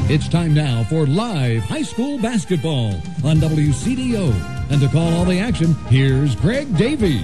It's time now for live high school basketball on WCDO. And to call all the action, here's Greg Davey.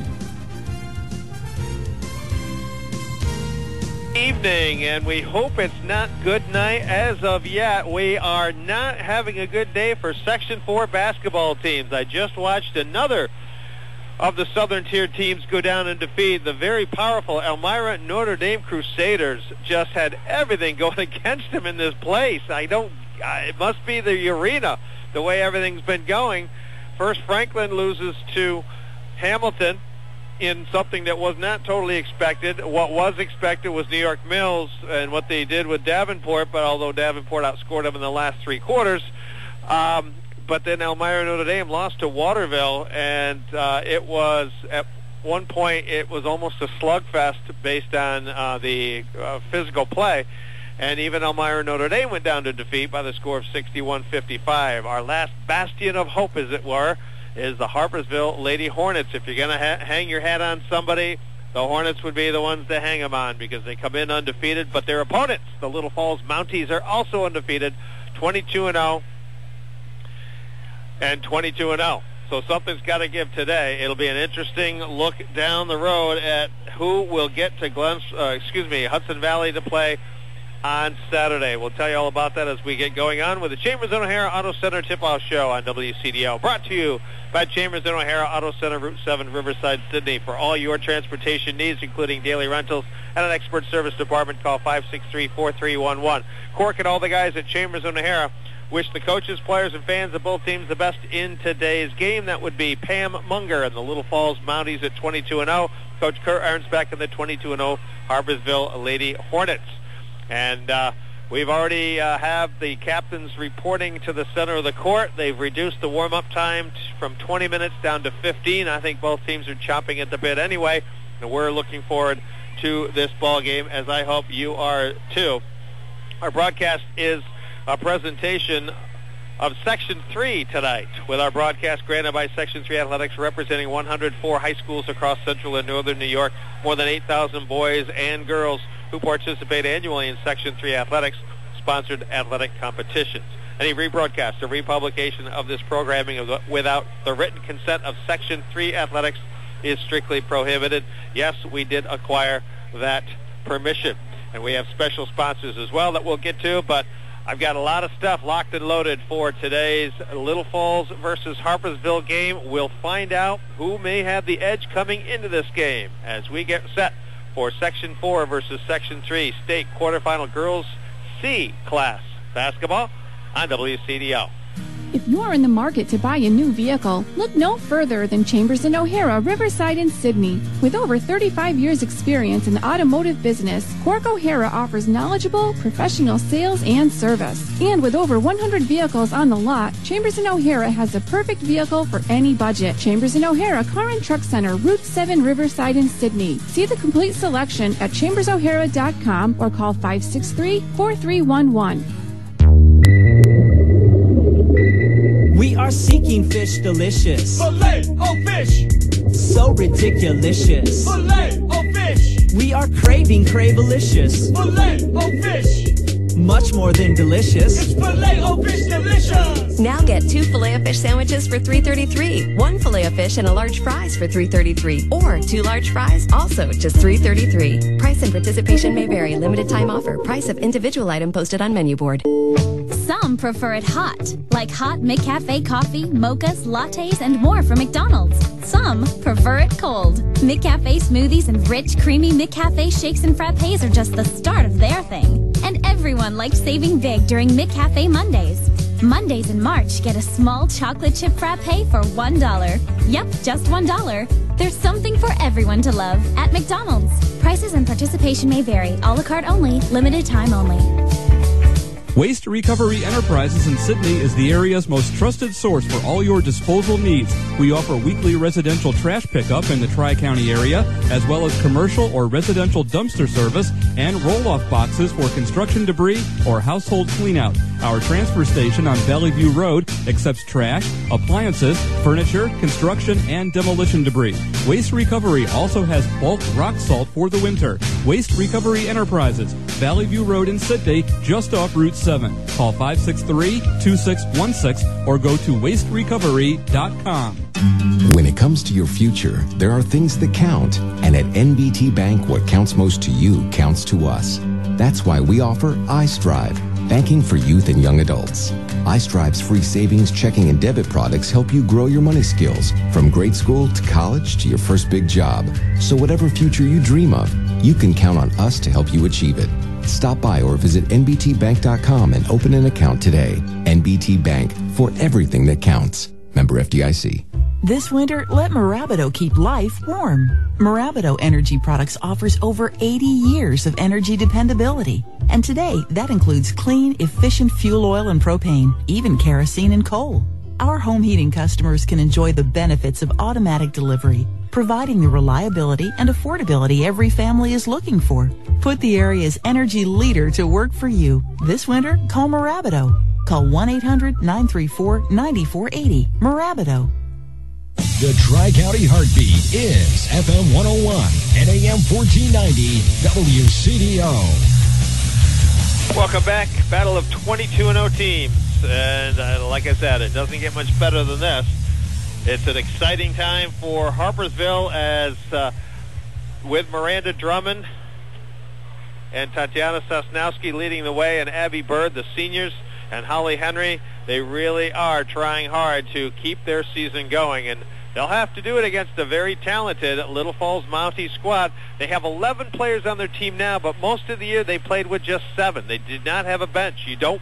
Evening, and we hope it's not good night. As of yet, we are not having a good day for Section 4 basketball teams. I just watched another of the Southern Tier teams go down in defeat. The very powerful Elmira Notre Dame Crusaders just had everything going against them in this place. It must be the arena, the way everything's been going. First, Franklin loses to Hamilton in something that was not totally expected. What was expected was New York Mills and what they did with Davenport, but although Davenport outscored them in the last three quarters, but then Elmira Notre Dame lost to Waterville, and it was, at one point, it was almost a slugfest based on the physical play. And even Elmira Notre Dame went down to defeat by the score of 61-55. Our last bastion of hope, as it were, is the Harpersville Lady Hornets. If you're going to hang your hat on somebody, the Hornets would be the ones to hang them on because they come in undefeated. But their opponents, the Little Falls Mounties, are also undefeated, 22-0 and 22-0. So something's got to give today. It'll be an interesting look down the road at who will get to Hudson Valley to play on Saturday. We'll tell you all about that as we get going on with the Chambers and O'Hara Auto Center tip-off show on WCDO. Brought to you by Chambers and O'Hara Auto Center, Route 7, Riverside, Sydney. For all your transportation needs, including daily rentals and an expert service department, call 563-4311. Cork and all the guys at Chambers and O'Hara wish the coaches, players, and fans of both teams the best in today's game. That would be Pam Munger and the Little Falls Mounties at 22-0. Coach Kurt Arnsbeck and the 22-0 Harpersville Lady Hornets. And we've already have the captains reporting to the center of the court. They've reduced the warm-up time from 20 minutes down to 15. I think both teams are chomping at the bit anyway, and we're looking forward to this ball game, as I hope you are too. Our broadcast is a presentation of Section 3 tonight, with our broadcast granted by Section 3 Athletics, representing 104 high schools across central and northern New York, more than 8,000 boys and girls who participate annually in Section 3 Athletics sponsored athletic competitions. Any rebroadcast or republication of this programming without the written consent of Section 3 Athletics is strictly prohibited. Yes, we did acquire that permission. And we have special sponsors as well that we'll get to, but I've got a lot of stuff locked and loaded for today's Little Falls versus Harpersville game. We'll find out who may have the edge coming into this game as we get set for Section 4 versus Section 3 state quarterfinal girls C class basketball on WCDO. If you are in the market to buy a new vehicle, look no further than Chambers and O'Hara, Riverside, and Sydney. With over 35 years' experience in the automotive business, Cork O'Hara offers knowledgeable, professional sales and service. And with over 100 vehicles on the lot, Chambers and O'Hara has the perfect vehicle for any budget. Chambers and O'Hara Car and Truck Center, Route 7, Riverside, and Sydney. See the complete selection at chambersohara.com or call 563-4311. We are seeking fish delicious. Filet-O-Fish. So ridiculous. Filet-O-Fish. We are craving Cravelicious. Filet-O-Fish. Much more than delicious. It's Filet-O-Fish delicious. Now get 2 Filet-O-Fish sandwiches for $3.33, 1 Filet-O-Fish and a large fries for $3.33, or 2 large fries, also just $3.33. Price and participation may vary. Limited time offer. Price of individual item posted on menu board. Some prefer it hot, like hot McCafe coffee, mochas, lattes, and more from McDonald's. Some prefer it cold. McCafe smoothies and rich, creamy McCafe shakes and frappes are just the start of their thing. And everyone likes saving big during McCafe Mondays. Mondays in March, get a small chocolate chip frappe for $1. Yep, just $1. There's something for everyone to love at McDonald's. Prices and participation may vary. A la carte only. Limited time only. Waste Recovery Enterprises in Sydney is the area's most trusted source for all your disposal needs. We offer weekly residential trash pickup in the Tri-County area, as well as commercial or residential dumpster service and roll-off boxes for construction debris or household cleanout. Our transfer station on Valley View Road accepts trash, appliances, furniture, construction, and demolition debris. Waste Recovery also has bulk rock salt for the winter. Waste Recovery Enterprises, Valley View Road in Sidney, just off Route 7. Call 563-2616 or go to wasterecovery.com. When it comes to your future, there are things that count. And at NBT Bank, what counts most to you counts to us. That's why we offer iStrive, banking for youth and young adults. iStrive's free savings, checking, and debit products help you grow your money skills from grade school to college to your first big job. So whatever future you dream of, you can count on us to help you achieve it. Stop by or visit nbtbank.com and open an account today. NBT Bank, for everything that counts. Member FDIC. This winter, let Marabido keep life warm. Marabido Energy Products offers over 80 years of energy dependability. And today, that includes clean, efficient fuel oil and propane, even kerosene and coal. Our home heating customers can enjoy the benefits of automatic delivery, providing the reliability and affordability every family is looking for. Put the area's energy leader to work for you. This winter, call Marabido. Call 1-800-934-9480. Marabido. The Tri-County Heartbeat is FM 101 and AM 1490 WCDO. Welcome back. Battle of 22-0 teams. And like I said, it doesn't get much better than this. It's an exciting time for Harpersville as with Miranda Drummond and Tatiana Sosnowski leading the way, and Abby Bird, the seniors, and Holly Henry. They really are trying hard to keep their season going, and they'll have to do it against a very talented Little Falls Mountie squad. They have 11 players on their team now, but most of the year they played with just 7. They did not have a bench. You don't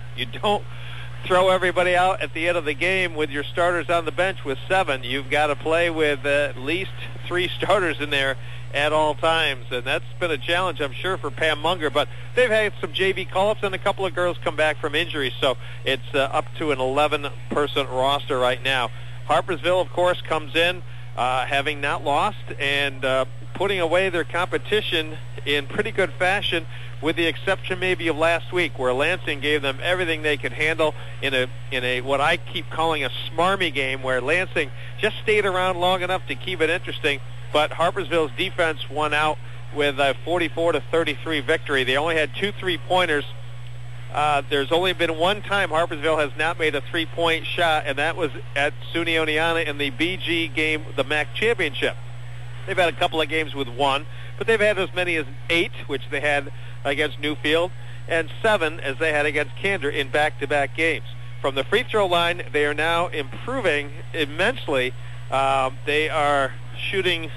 throw everybody out at the end of the game with your starters on the bench with 7. You've got to play with at least 3 starters in there at all times, and that's been a challenge, I'm sure, for Pam Munger, but they've had some JV call-ups and a couple of girls come back from injury, so it's up to an 11-person roster right now. Harpersville, of course, comes in having not lost and putting away their competition in pretty good fashion, with the exception maybe of last week, where Lansing gave them everything they could handle in a what I keep calling a smarmy game, where Lansing just stayed around long enough to keep it interesting. But Harpersville's defense won out with a 44-33 victory. They only had 2 3-pointers. There's only been one time Harpersville has not made a 3-point shot, and that was at SUNY Oneonta in the BG game, the MAC championship. They've had a couple of games with 1, but they've had as many as 8, which they had against Newfield, and 7 as they had against Candor in back-to-back games. From the free throw line, they are now improving immensely. They are shooting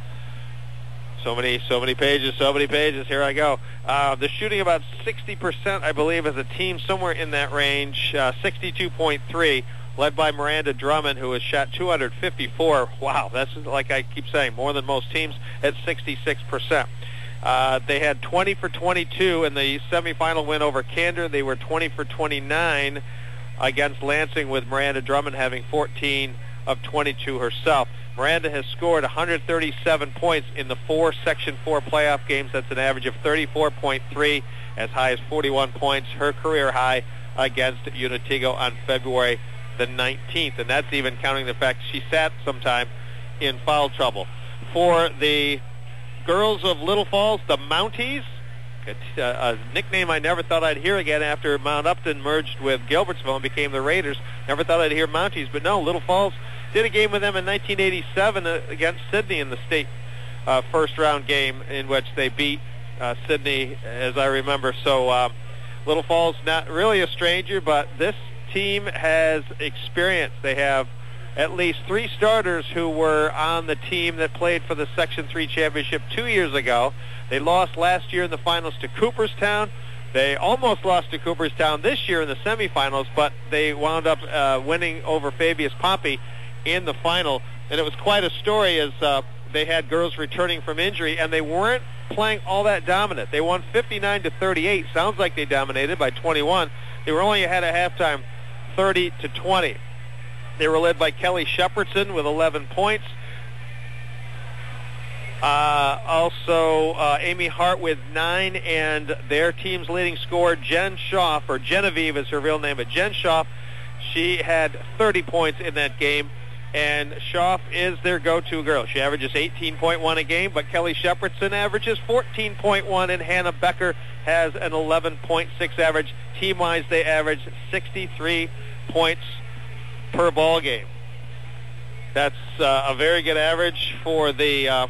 so many pages. Here I go. They're shooting about 60%, I believe, as a team, somewhere in that range. 62.3, led by Miranda Drummond, who has shot 254. Wow, that's, like I keep saying, more than most teams at 66%. They had 20 for 22 in the semifinal win over Candor. They were 20 for 29 against Lansing, with Miranda Drummond having 14 of 22 herself. Miranda has scored 137 points in the 4 Section 4 playoff games. That's an average of 34.3, as high as 41 points, her career high against Unitigo on February the 19th. And that's even counting the fact she sat sometime in foul trouble. For the girls of Little Falls, the Mounties, a nickname I never thought I'd hear again after Mount Upton merged with Gilbertsville and became the Raiders. Never thought I'd hear Mounties, but no, Little Falls did a game with them in 1987 against Sidney in the state first-round game, in which they beat Sidney, as I remember. So Little Falls, not really a stranger, but this team has experience. They have at least 3 starters who were on the team that played for the Section 3 championship 2 years ago. They lost last year in the finals to Cooperstown. They almost lost to Cooperstown this year in the semifinals, but they wound up winning over Fabius Pompey in the final. And it was quite a story, as they had girls returning from injury, and they weren't playing all that dominant. They won 59-38. Sounds like they dominated by 21. They were only ahead at halftime, 30-20. They were led by Kelly Shepardson with 11 points. Also, Amy Hart with 9, and their team's leading scorer, Jen Schaaf, or Genevieve is her real name, but Jen Schaaf, she had 30 points in that game and Schaff is their go-to girl. She averages 18.1 a game, but Kelly Shepherdson averages 14.1, and Hannah Becker has an 11.6 average. Team-wise, they average 63 points per ball game. That's a very good average for the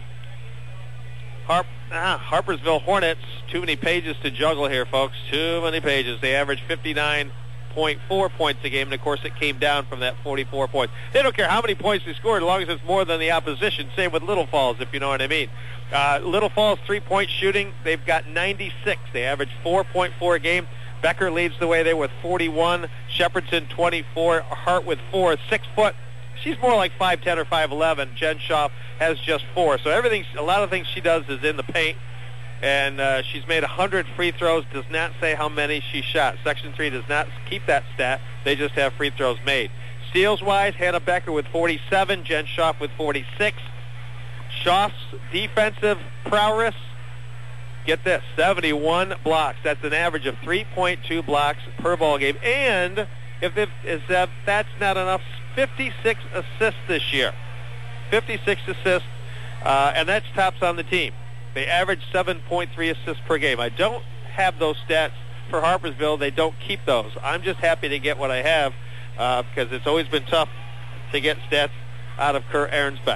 Harpersville Hornets. Too many pages to juggle here, folks. Too many pages. They average 59.4 points a game, and of course it came down from that 44 points. They don't care how many points they scored as long as it's more than the opposition. Same with Little Falls, if you know what I mean. Little Falls three-point shooting, they've got 96. They average 4.4 a game. Becker leads the way there with 41. Shepherdson 24. Hart with 4. 6 foot. She's more like 5'10 or 5'11. Jen Schaff has just 4. So a lot of things she does is in the paint. And she's made 100 free throws. Does not say how many she shot. Section 3 does not keep that stat. They just have free throws made. Steals-wise, Hannah Becker with 47. Jen Schaff with 46. Schaff's defensive prowess, get this, 71 blocks. That's an average of 3.2 blocks per ball game. And if that's not enough, 56 assists this year. 56 assists, and that's tops on the team. They average 7.3 assists per game. I don't have those stats for Harpersville. They don't keep those. I'm just happy to get what I have because it's always been tough to get stats out of Kerr Ahrensbeck.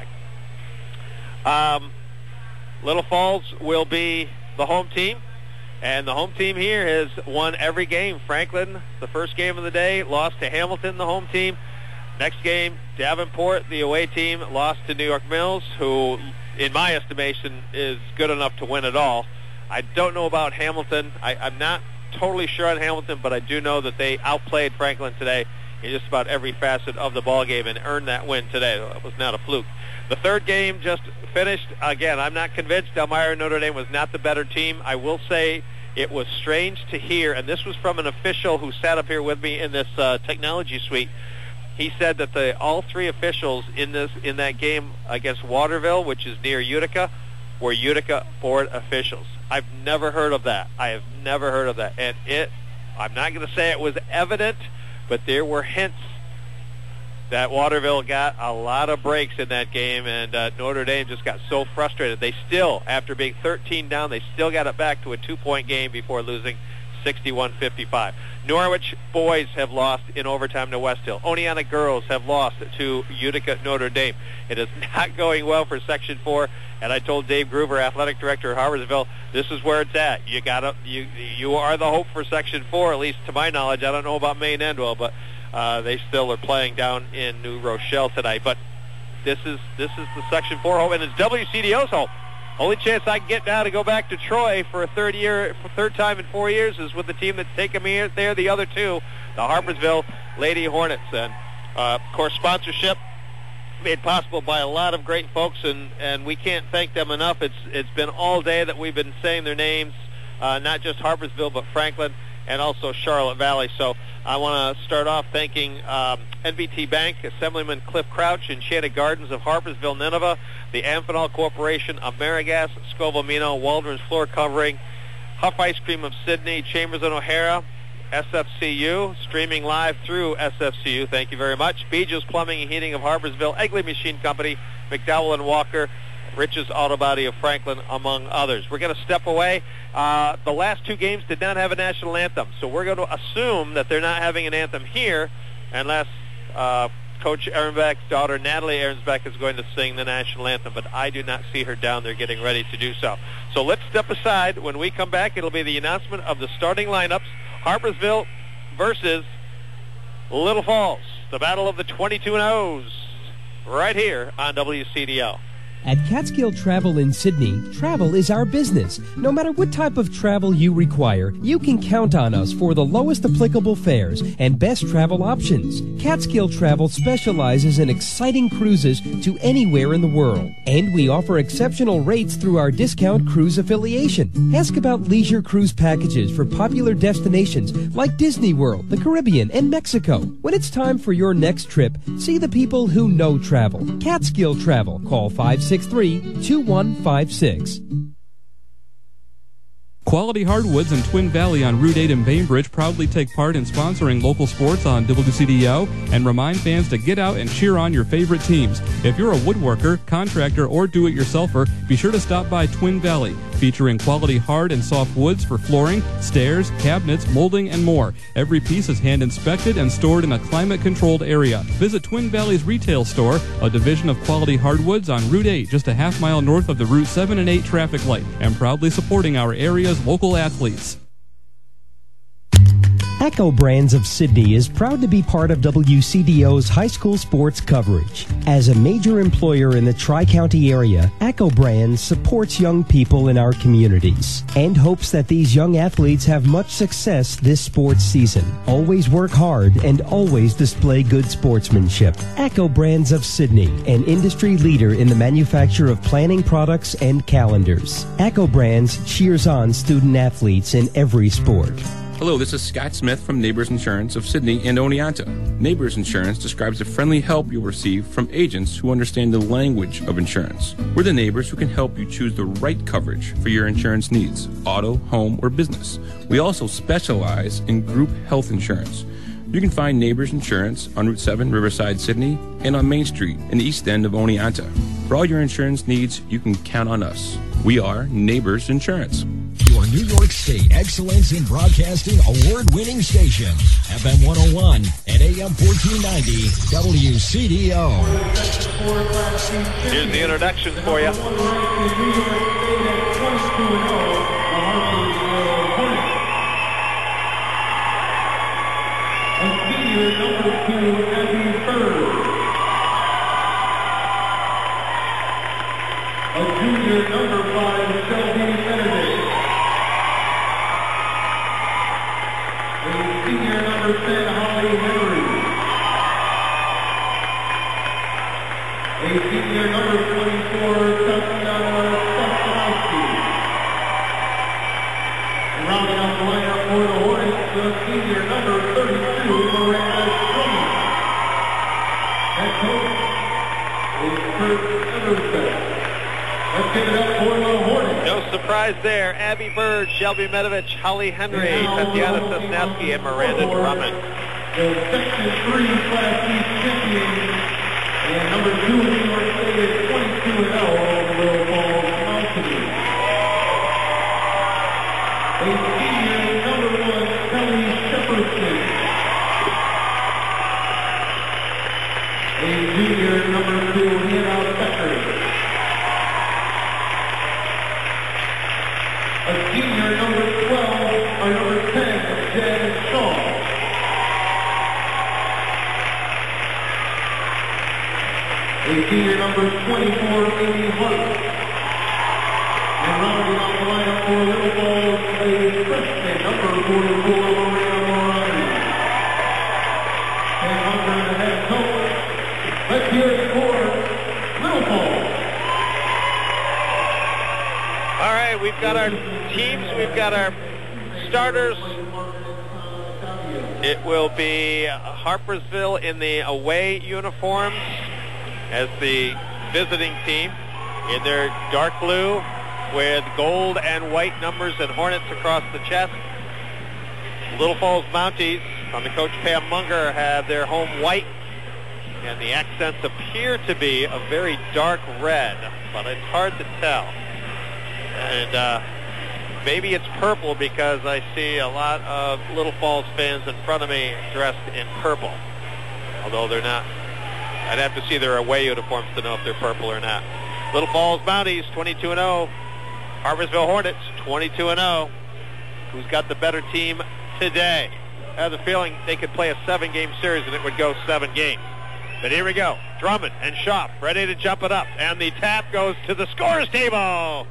Little Falls will be the home team, and the home team here has won every game. Franklin, the first game of the day, lost to Hamilton, the home team. Next game, Davenport, the away team, lost to New York Mills, who, in my estimation, is good enough to win it all. I don't know about Hamilton. I'm not totally sure on Hamilton, but I do know that they outplayed Franklin today in just about every facet of the ball game and earned that win today. It was not a fluke. The third game just finished. Again, I'm not convinced. Elmira Notre Dame was not the better team. I will say it was strange to hear, and this was from an official who sat up here with me in this technology suite. He said that all three officials in that game against Waterville, which is near Utica, were Utica board officials. I've never heard of that. I have never heard of that. And I'm not going to say it was evident, but there were hints that Waterville got a lot of breaks in that game, and Notre Dame just got so frustrated. They still, after being 13 down, they still got it back to a 2-point game before losing 61-55. Norwich boys have lost in overtime to West Hill. Oneonta girls have lost to Utica Notre Dame. It is not going well for Section 4, and I told Dave Gruber, athletic director at Harpersville, this is where it's at. You are the hope for Section 4, at least to my knowledge. I don't know about Maine Endwell, but they still are playing down in New Rochelle tonight. But this is the Section 4 hope, and it's WCDO's hope. Only chance I can get now to go back to Troy for a third time in 4 years is with the team that's taken me there, the other two, the Harpersville Lady Hornets. And, of course, sponsorship made possible by a lot of great folks, and we can't thank them enough. It's been all day that we've been saying their names, not just Harpersville, but Franklin and also Charlotte Valley. So I want to start off thanking NBT Bank, Assemblyman Cliff Crouch, Enchanted Gardens of Harpersville, Nineveh, the Amphenol Corporation, Amerigas, Scovamino, Waldron's Floor Covering, Huff Ice Cream of Sydney, Chambers and O'Hara, SFCU, streaming live through SFCU. Thank you very much. Bejo's Plumbing and Heating of Harpersville, Egley Machine Company, McDowell and Walker, Rich's Auto Body of Franklin, among others. We're going to step away. The last two games did not have a national anthem, so we're going to assume that they're not having an anthem here unless Coach Ahrensbeck's daughter, Natalie Ahrensbeck, is going to sing the national anthem, but I do not see her down there getting ready to do so. So let's step aside. When we come back, it'll be the announcement of the starting lineups, Harpersville versus Little Falls, the battle of the 22-0s, right here on WCDL. At Catskill Travel in Sydney, travel is our business. No matter what type of travel you require, you can count on us for the lowest applicable fares and best travel options. Catskill Travel specializes in exciting cruises to anywhere in the world, and we offer exceptional rates through our discount cruise affiliation. Ask about leisure cruise packages for popular destinations like Disney World, the Caribbean, and Mexico. When it's time for your next trip, see the people who know travel. Catskill Travel. Call 563-2156. Quality Hardwoods in Twin Valley on Route 8 in Bainbridge proudly take part in sponsoring local sports on WCDO and remind fans to get out and cheer on your favorite teams. If you're a woodworker, contractor, or do-it-yourselfer, be sure to stop by Twin Valley, featuring quality hard and soft woods for flooring, stairs, cabinets, molding, and more. Every piece is hand-inspected and stored in a climate-controlled area. Visit Twin Valley's retail store, a division of Quality Hardwoods on Route 8, just a half-mile north of the Route 7 and 8 traffic light, and proudly supporting our area's local athletes. Echo Brands of Sydney is proud to be part of WCDO's high school sports coverage. As a major employer in the Tri-County area, Echo Brands supports young people in our communities and hopes that these young athletes have much success this sports season. Always work hard and always display good sportsmanship. Echo Brands of Sydney, an industry leader in the manufacture of planning products and calendars. Echo Brands cheers on student athletes in every sport. Hello, this is Scott Smith from Neighbors Insurance of Sydney and Oneonta. Neighbors Insurance describes the friendly help you'll receive from agents who understand the language of insurance. We're the neighbors who can help you choose the right coverage for your insurance needs, auto, home, or business. We also specialize in group health insurance. You can find Neighbors Insurance on Route 7, Riverside, Sydney, and on Main Street in the east end of Oneonta. For all your insurance needs, you can count on us. We are Neighbors Insurance. Your New York State Excellence in Broadcasting award-winning station, FM 101 and AM 1490, WCDO. Here's the introduction for you. Number 2, Abby Bird. A junior, number 5, Shelby Benedict. A senior, number 10, Holly Henry. A senior, number 24, Tatiana Sosnowski. Rounding out the lineup for the Hornets, the senior, number 32, Miranda Drummond. Head coach is Kurt Eversett. Let's give it up for the Hornets. No surprise there. Abby Bird, Shelby Medovich, Holly Henry, Tatiana Sosnowski, and Miranda Drummond. The Section 3 Class C champion, and number 2 in New York State is 22-0, Little Falls Mountaineers. A senior, number 1, Kelly Shepardson. A junior, number 2, Hannah Becker. A senior, number 12, or number 10, Jen Shaw. A senior, number 24, Amy Hart. And rounding out the lineup for Little Falls, a freshman, number 44, Maria Morani. And under the head coach, let's hear it for Little Falls. All right, we've got our teams, we've got our starters. It will be Harpersville in the away uniforms as the visiting team in their dark blue with gold and white numbers and hornets across the chest. Little Falls Mounties, under Coach Pam Munger, have their home white, and the accents appear to be a very dark red, but it's hard to tell. And maybe it's purple because I see a lot of Little Falls fans in front of me dressed in purple, although they're not. I'd have to see their away uniforms to know if they're purple or not. Little Falls Mounties, 22-0. Harpersville Hornets, 22-0. Who's got the better team today? I have the feeling they could play a 7-game series and it would go 7 games. But here we go. Drummond and Schaaf ready to jump it up. And the tap goes to the scores table.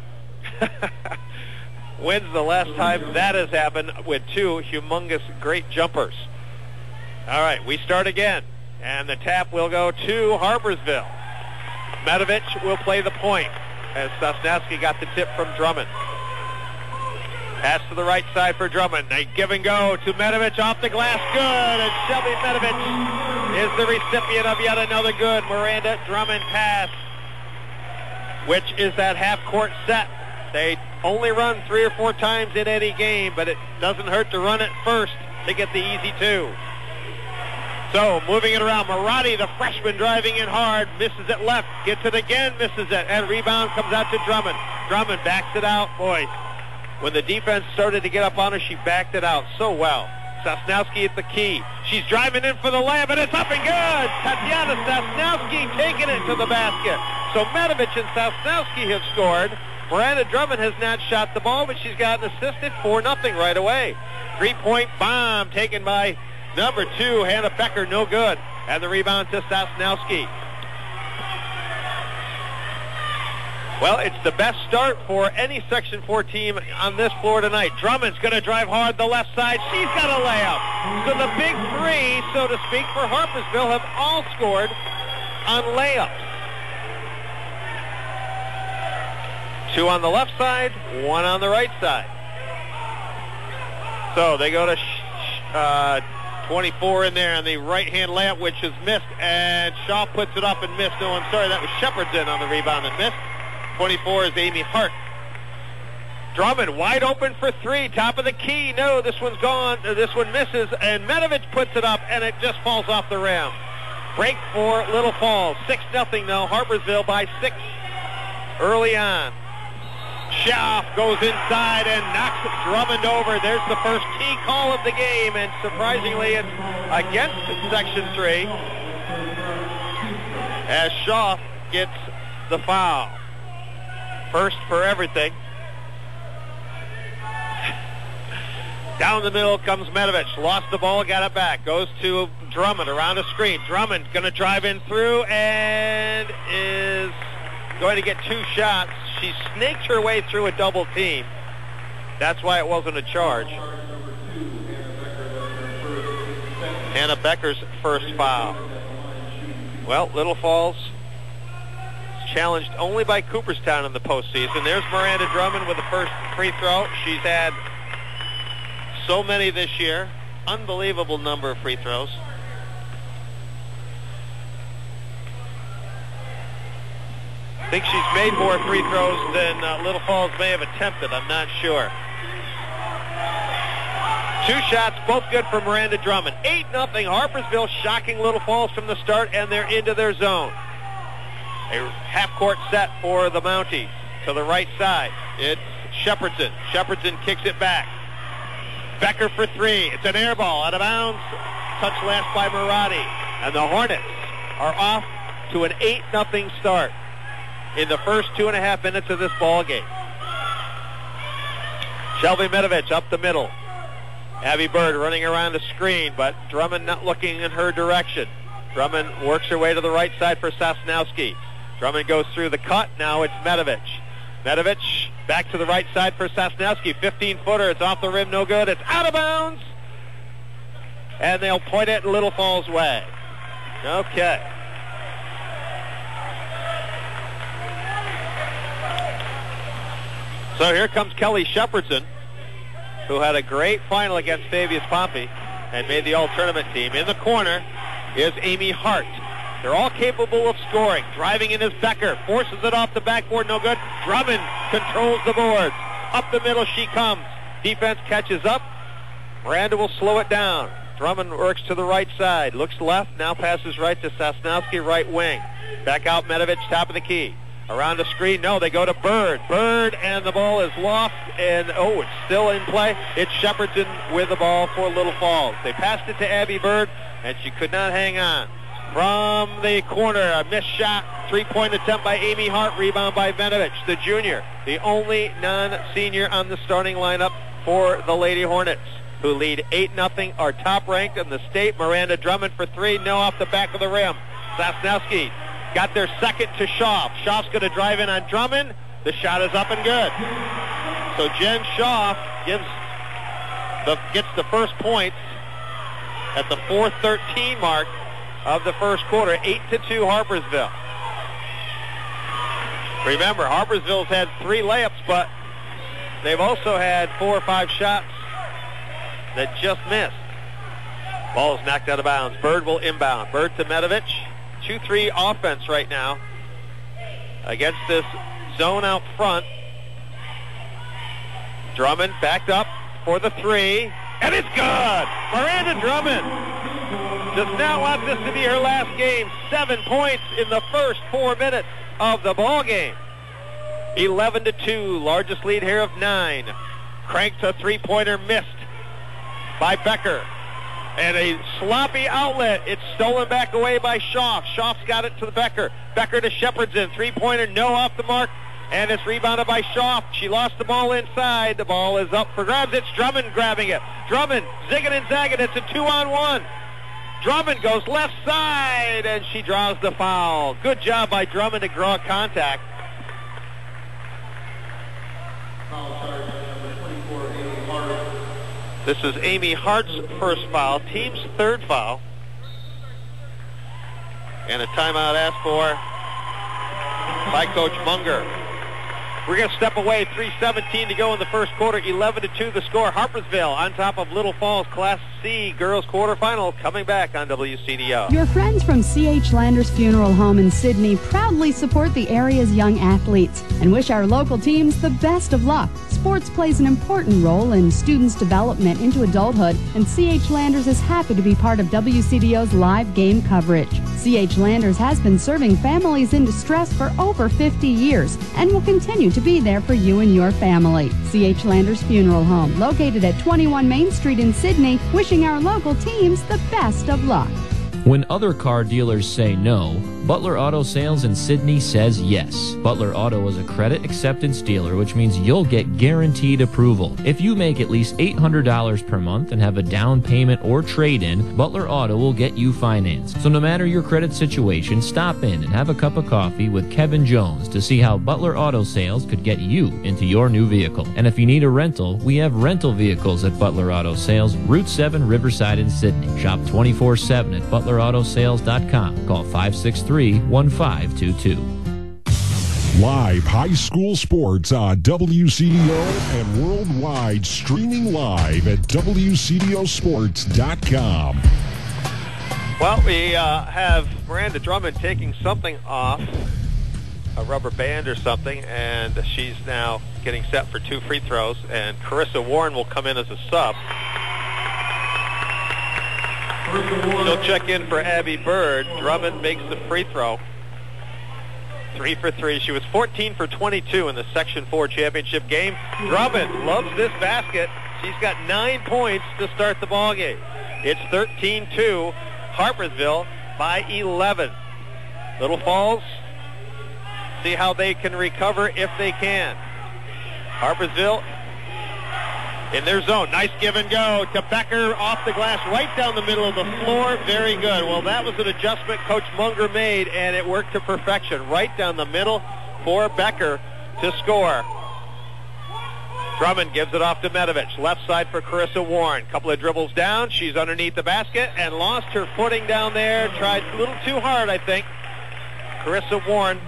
When's the last time that has happened with 2 humongous great jumpers? All right, we start again. And the tap will go to Harpersville. Medovich will play the point as Sosnowski got the tip from Drummond. Pass to the right side for Drummond. A give and go to Medovich off the glass. Good. And Shelby Medovich is the recipient of yet another good Miranda Drummond pass, which is that half-court set. They only run 3 or 4 times in any game, but it doesn't hurt to run it first to get the easy 2. So, moving it around, Marotti, the freshman, driving in hard, misses it left, gets it again, misses it, and rebound comes out to Drummond. Drummond backs it out. Boy, when the defense started to get up on her, she backed it out so well. Sosnowski at the key. She's driving in for the layup, and it's up and good! Tatiana Sosnowski taking it to the basket. So Medovich and Sosnowski have scored. Miranda Drummond has not shot the ball, but she's got an assist at 4-0 right away. 3-point bomb taken by number 2, Hannah Becker, no good. And the rebound to Sosnowski. Well, it's the best start for any Section 4 team on this floor tonight. Drummond's going to drive hard the left side. She's got a layup. So the big 3, so to speak, for Harpersville have all scored on layups. 2 on the left side, 1 on the right side. So they go to 24 in there on the right-hand layup, which is missed, and Shaw puts it up and missed. No, I'm sorry, that was Shepardson on the rebound that missed. 24 is Amy Hart. Drummond wide open for 3, top of the key. No, this one's gone. This one misses, and Medovich puts it up, and it just falls off the rim. Break for Little Falls. 6-0 though. Harpersville by 6 early on. Schaff goes inside and knocks Drummond over. There's the first key call of the game, and surprisingly it's against Section 3 as Schaff gets the foul. First for everything. Down the middle comes Medovich. Lost the ball, got it back. Goes to Drummond around a screen. Drummond going to drive in through and is going to get 2 shots. She snaked her way through a double team. That's why it wasn't a charge. Hannah Becker's first foul. Well, Little Falls challenged only by Cooperstown in the postseason. There's Miranda Drummond with the first free throw. She's had so many this year. Unbelievable number of free throws. I think she's made more free throws than Little Falls may have attempted. I'm not sure. 2 shots, both good for Miranda Drummond. 8-0. Harpersville shocking Little Falls from the start, and they're into their zone. A half-court set for the Mounties. To the right side, it's Shepardson. Shepardson kicks it back. Becker for 3. It's an air ball out of bounds. Touch last by Marotti. And the Hornets are off to an 8-0 start in the first 2.5 minutes of this ball game. Shelby Medovich up the middle. Abby Bird running around the screen, but Drummond not looking in her direction. Drummond works her way to the right side for Sosnowski. Drummond goes through the cut. Now it's Medovich. Medovich back to the right side for Sosnowski. 15-footer. It's off the rim. No good. It's out of bounds. And they'll point it Little Falls way. Okay. So here comes Kelly Shepardson, who had a great final against Fabius Pompey and made the all-tournament team. In the corner is Amy Hart. They're all capable of scoring. Driving in is Becker. Forces it off the backboard. No good. Drummond controls the boards. Up the middle she comes. Defense catches up. Miranda will slow it down. Drummond works to the right side. Looks left. Now passes right to Sosnowski, right wing. Back out Medovich, top of the key. Around the screen. No, they go to Bird. Bird, and the ball is lost. And, oh, it's still in play. It's Shepardson with the ball for Little Falls. They passed it to Abby Bird, and she could not hang on. From the corner, a missed shot. 3-point attempt by Amy Hart. Rebound by Medovich, the junior. The only non-senior on the starting lineup for the Lady Hornets, who lead 8-0, are top-ranked in the state. Miranda Drummond for 3. No off the back of the rim. Sosnowski got their second to Schaff. Schaff's going to drive in on Drummond. The shot is up and good. So Jen Schaff gets the first points at the 4:13 mark of the first quarter. 8-2 Harpersville. Remember, Harpersville's had 3 layups, but they've also had 4 or 5 shots that just missed. Ball's knocked out of bounds. Bird will inbound. Bird to Medovich. 2-3 offense right now against this zone out front Drummond backed up for the three, and it's good! Miranda Drummond does not want this to be her last game. 7 points in the first 4 minutes of the ball game. 11-2, largest lead here of 9. Cranked a three-pointer, missed by Becker. And a sloppy outlet. It's stolen back away by Schaaf. Schaaf's got it to Becker. Becker to Shepardson. Three-pointer, no off the mark. And it's rebounded by Schaaf. She lost the ball inside. The ball is up for grabs. It's Drummond grabbing it. Drummond, zigging and zagging. It's a 2-on-1. Drummond goes left side, and she draws the foul. Good job by Drummond to draw contact. This is Amy Hart's first foul, team's third foul. And a timeout asked for by Coach Munger. We're going to step away, 3:17 to go in the first quarter, 11-2 the score. Harpersville on top of Little Falls Class C girls quarterfinal, coming back on WCDO. Your friends from C.H. Landers Funeral Home in Sydney proudly support the area's young athletes and wish our local teams the best of luck. Sports plays an important role in students' development into adulthood, and C.H. Landers is happy to be part of WCDO's live game coverage. C.H. Landers has been serving families in distress for over 50 years and will continue to be there for you and your family. C.H. Landers Funeral Home, located at 21 Main Street in Sydney, wishing our local teams the best of luck. When other car dealers say no, Butler Auto Sales in Sydney says yes. Butler Auto is a credit acceptance dealer, which means you'll get guaranteed approval. If you make at least $800 per month and have a down payment or trade-in, Butler Auto will get you financed. So no matter your credit situation, stop in and have a cup of coffee with Kevin Jones to see how Butler Auto Sales could get you into your new vehicle. And if you need a rental, we have rental vehicles at Butler Auto Sales, Route 7, Riverside in Sydney. Shop 24/7 at ButlerAutoSales.com. Call 563-1522. Live high school sports on WCDO and worldwide, streaming live at WCDOsports.com. Well, we have Miranda Drummond taking something off, a rubber band or something, and she's now getting set for 2 free throws, and Carissa Warren will come in as a sub. She'll check in for Abby Bird. Drummond makes the free throw. 3 for 3. She was 14 for 22 in the Section 4 championship game. Drummond loves this basket. She's got 9 points to start the ball game. It's 13-2. Harpersville by 11. Little Falls, see how they can recover if they can. Harpersville in their zone. Nice give and go to Becker off the glass right down the middle of the floor. Very good. Well, that was an adjustment Coach Munger made, and it worked to perfection. Right down the middle for Becker to score. Drummond gives it off to Medovich. Left side for Carissa Warren. Couple of dribbles down. She's underneath the basket and lost her footing down there. Tried a little too hard, I think. Carissa Warren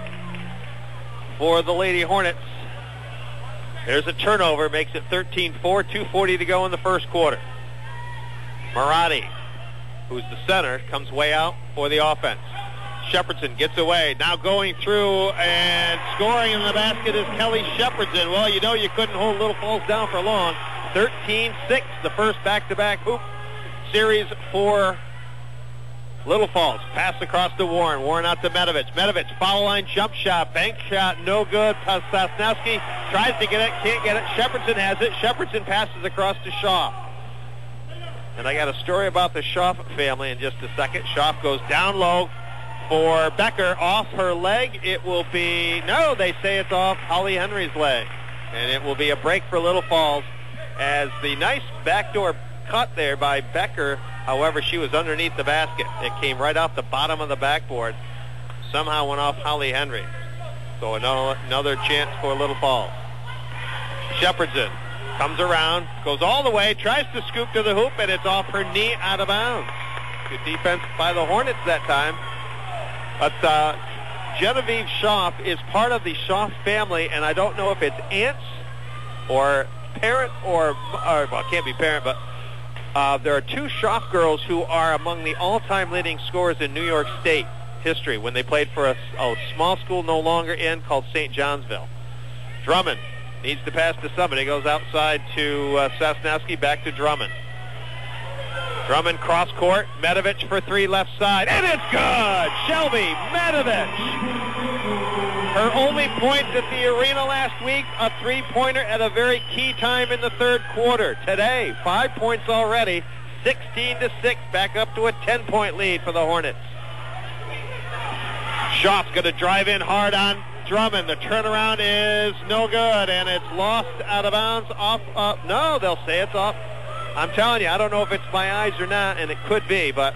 for the Lady Hornets. There's a turnover, makes it 13-4, 2:40 to go in the first quarter. Marati, who's the center, comes way out for the offense. Shepardson gets away, now going through and scoring in the basket is Kelly Shepardson. Well, you know you couldn't hold Little Falls down for long. 13-6, the first back-to-back hoop series for Little Falls. Pass across to Warren. Warren out to Medovich. Medovich, foul line jump shot. Bank shot, no good. Sosnowski tries to get it, can't get it. Shepardson has it. Shepardson passes across to Schaaf. And I got a story about the Schaaf family in just a second. Schaaf goes down low for Becker. Off her leg. It will be, no, they say it's off Holly Henry's leg. And it will be a break for Little Falls as the nice backdoor cut there by Becker. However, she was underneath the basket. It came right off the bottom of the backboard. Somehow went off Holly Henry. So another chance for Little Falls. Shepardson comes around, goes all the way, tries to scoop to the hoop, and it's off her knee out of bounds. Good defense by the Hornets that time. But Genevieve Schaaf is part of the Schaaf family, and I don't know if it's aunts or parent or well, it can't be parent, but there are 2 Schaaf girls who are among the all-time leading scorers in New York State history when they played for a small school no longer in called St. Johnsville. Drummond Needs to pass to somebody. Goes outside to Sosnowski, back to Drummond. Drummond cross court. Medovich for three, left side. And it's good! Shelby Medovich. Her only points at the arena last week, a three-pointer at a very key time in the third quarter. Today, 5 points already, 16-6, back up to a 10-point lead for the Hornets. Schaaf's going to drive in hard on Drummond. The turnaround is no good, and it's lost out of bounds off. No, they'll say it's off. I'm telling you, I don't know if it's my eyes or not, and it could be, but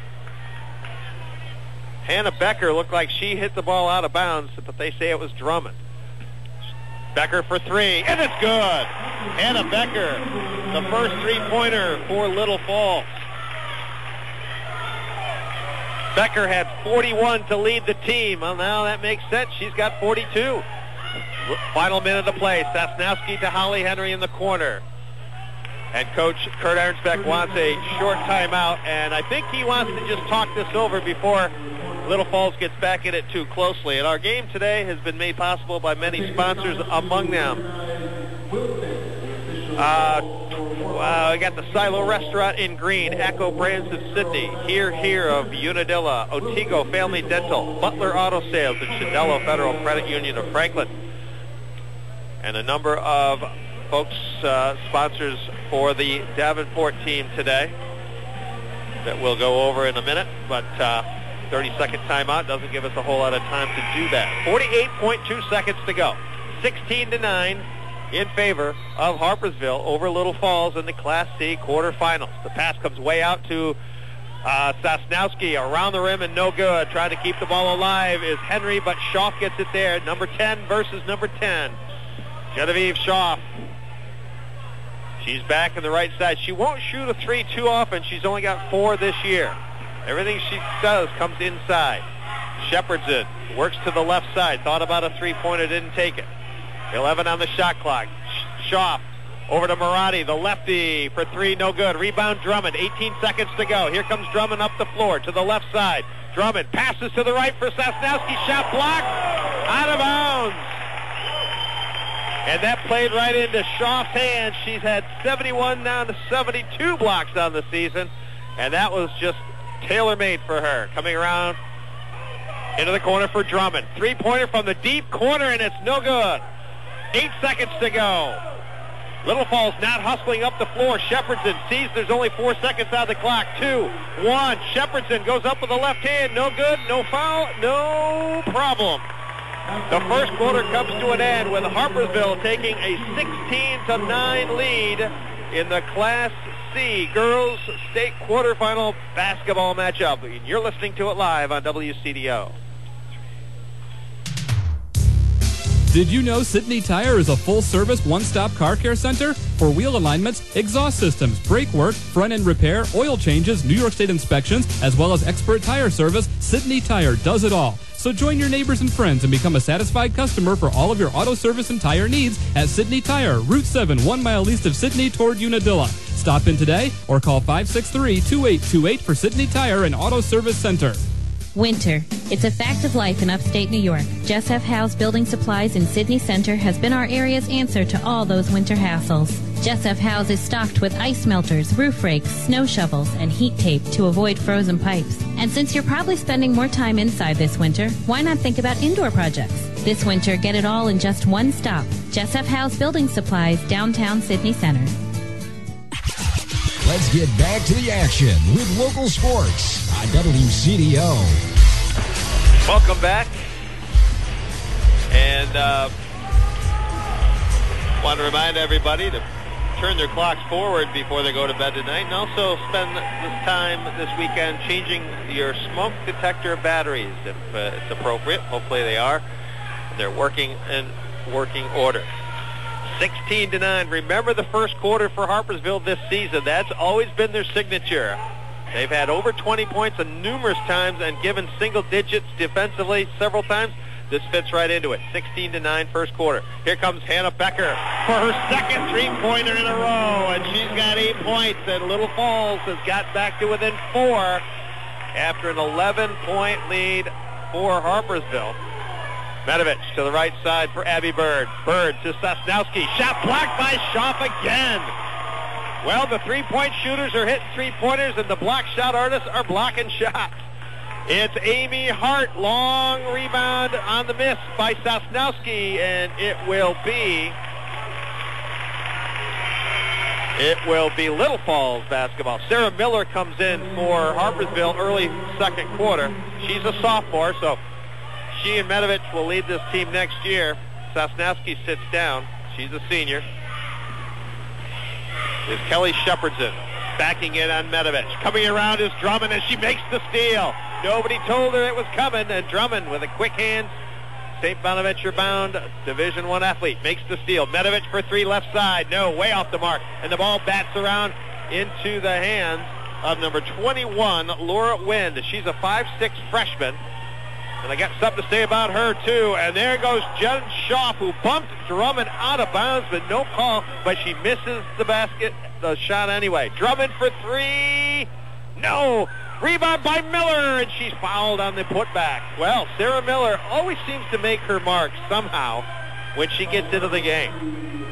Hannah Becker looked like she hit the ball out of bounds, but they say it was Drummond. Becker for three, and it's good. Hannah Becker, the first three-pointer for Little Falls. Becker had 41 to lead the team. Well, now that makes sense. She's got 42. Final minute of play. Sosnowski to Holly Henry in the corner. And Coach Kurt Arnsbeck wants a short timeout, and I think he wants to just talk this over before Little Falls gets back in it too closely. And our game today has been made possible by many sponsors, among them we got the Silo Restaurant in Green, Echo Brands of Sydney, Here of Unadilla, Otigo Family Dental, Butler Auto Sales, and Chandello Federal Credit Union of Franklin. And a number of folks, sponsors for the Davenport team today that we'll go over in a minute, but 30-second timeout doesn't give us a whole lot of time to do that. 48.2 seconds to go. 16-9 in favor of Harpersville over Little Falls in the Class C quarterfinals. The pass comes way out to Sosnowski around the rim and no good. Trying to keep the ball alive is Henry, but Schaaf gets it there. Number 10 versus number 10. Genevieve Schaaf. She's back in the right side. She won't shoot a three too often. She's only got 4 this year. Everything she does comes inside. Shepherdson works to the left side. Thought about a three-pointer, didn't take it. 11 on the shot clock. Schaaf over to Marotti, the lefty for three, no good. Rebound Drummond, 18 seconds to go. Here comes Drummond up the floor to the left side. Drummond passes to the right for Sosnowski. Shot blocked, out of bounds. And that played right into Schaaf's hands. She's had 71 down to 72 blocks on the season, and that was just tailor-made for her. Coming around into the corner for Drummond. Three-pointer from the deep corner, and it's no good. 8 seconds to go. Little Falls not hustling up the floor. Shepherdson sees there's only 4 seconds on the clock. 2, 1. Shepherdson goes up with the left hand. No good, no foul, no problem. The first quarter comes to an end with Harpersville taking a 16-9 lead in the Class C Girls State Quarterfinal basketball matchup. And you're listening to it live on WCDO. Did you know Sydney Tire is a full-service, one-stop car care center? For wheel alignments, exhaust systems, brake work, front-end repair, oil changes, New York State inspections, as well as expert tire service, Sydney Tire does it all. So join your neighbors and friends and become a satisfied customer for all of your auto service and tire needs at Sydney Tire, Route 7, 1 mile east of Sydney toward Unadilla. Stop in today or call 563-2828 for Sydney Tire and Auto Service Center. Winter. It's a fact of life in upstate New York. Jess F. Howe's Building Supplies in Sydney Center has been our area's answer to all those winter hassles. Jess F. Howe's is stocked with ice melters, roof rakes, snow shovels, and heat tape to avoid frozen pipes. And since you're probably spending more time inside this winter, why not think about indoor projects? This winter, get it all in just one stop. Jess F. Howe's Building Supplies, downtown Sydney Center. Let's get back to the action with local sports on WCDO. Welcome back. And want to remind everybody to turn their clocks forward before they go to bed tonight, and also spend this time this weekend changing your smoke detector batteries if it's appropriate. Hopefully they are. They're working in working order. 16-9. Remember the first quarter for Harpersville this season. That's always been their signature. They've had over 20 points numerous times and given single digits defensively several times. This fits right into it. 16-9 first quarter. Here comes Hannah Becker for her second three-pointer in a row, and she's got 8 points, and Little Falls has got back to within 4 after an 11-point lead for Harpersville. Medovich to the right side for Abby Bird. Bird to Sosnowski. Shot blocked by Schaaf again. Well, the three-point shooters are hitting three-pointers, and the block shot artists are blocking shots. It's Amy Hart. Long rebound on the miss by Sosnowski, and it will be Little Falls basketball. Sarah Miller comes in for Harpersville early second quarter. She's a sophomore, so she and Medovich will lead this team next year. Sosnowski sits down. She's a senior. Is Kelly Shepherdson backing in on Medovich. Coming around is Drummond, and she makes the steal. Nobody told her it was coming, and Drummond with a quick hand. St. Bonaventure-bound Division I athlete makes the steal. Medovich for three, left side. No, way off the mark. And the ball bats around into the hands of number 21, Laura Wind. She's a 5'6" freshman. And I got something to say about her, too. And there goes Jen Schaaf, who bumped Drummond out of bounds, but no call. But she misses the shot anyway. Drummond for three. No. Rebound by Miller, and she's fouled on the putback. Well, Sarah Miller always seems to make her mark somehow when she gets into the game.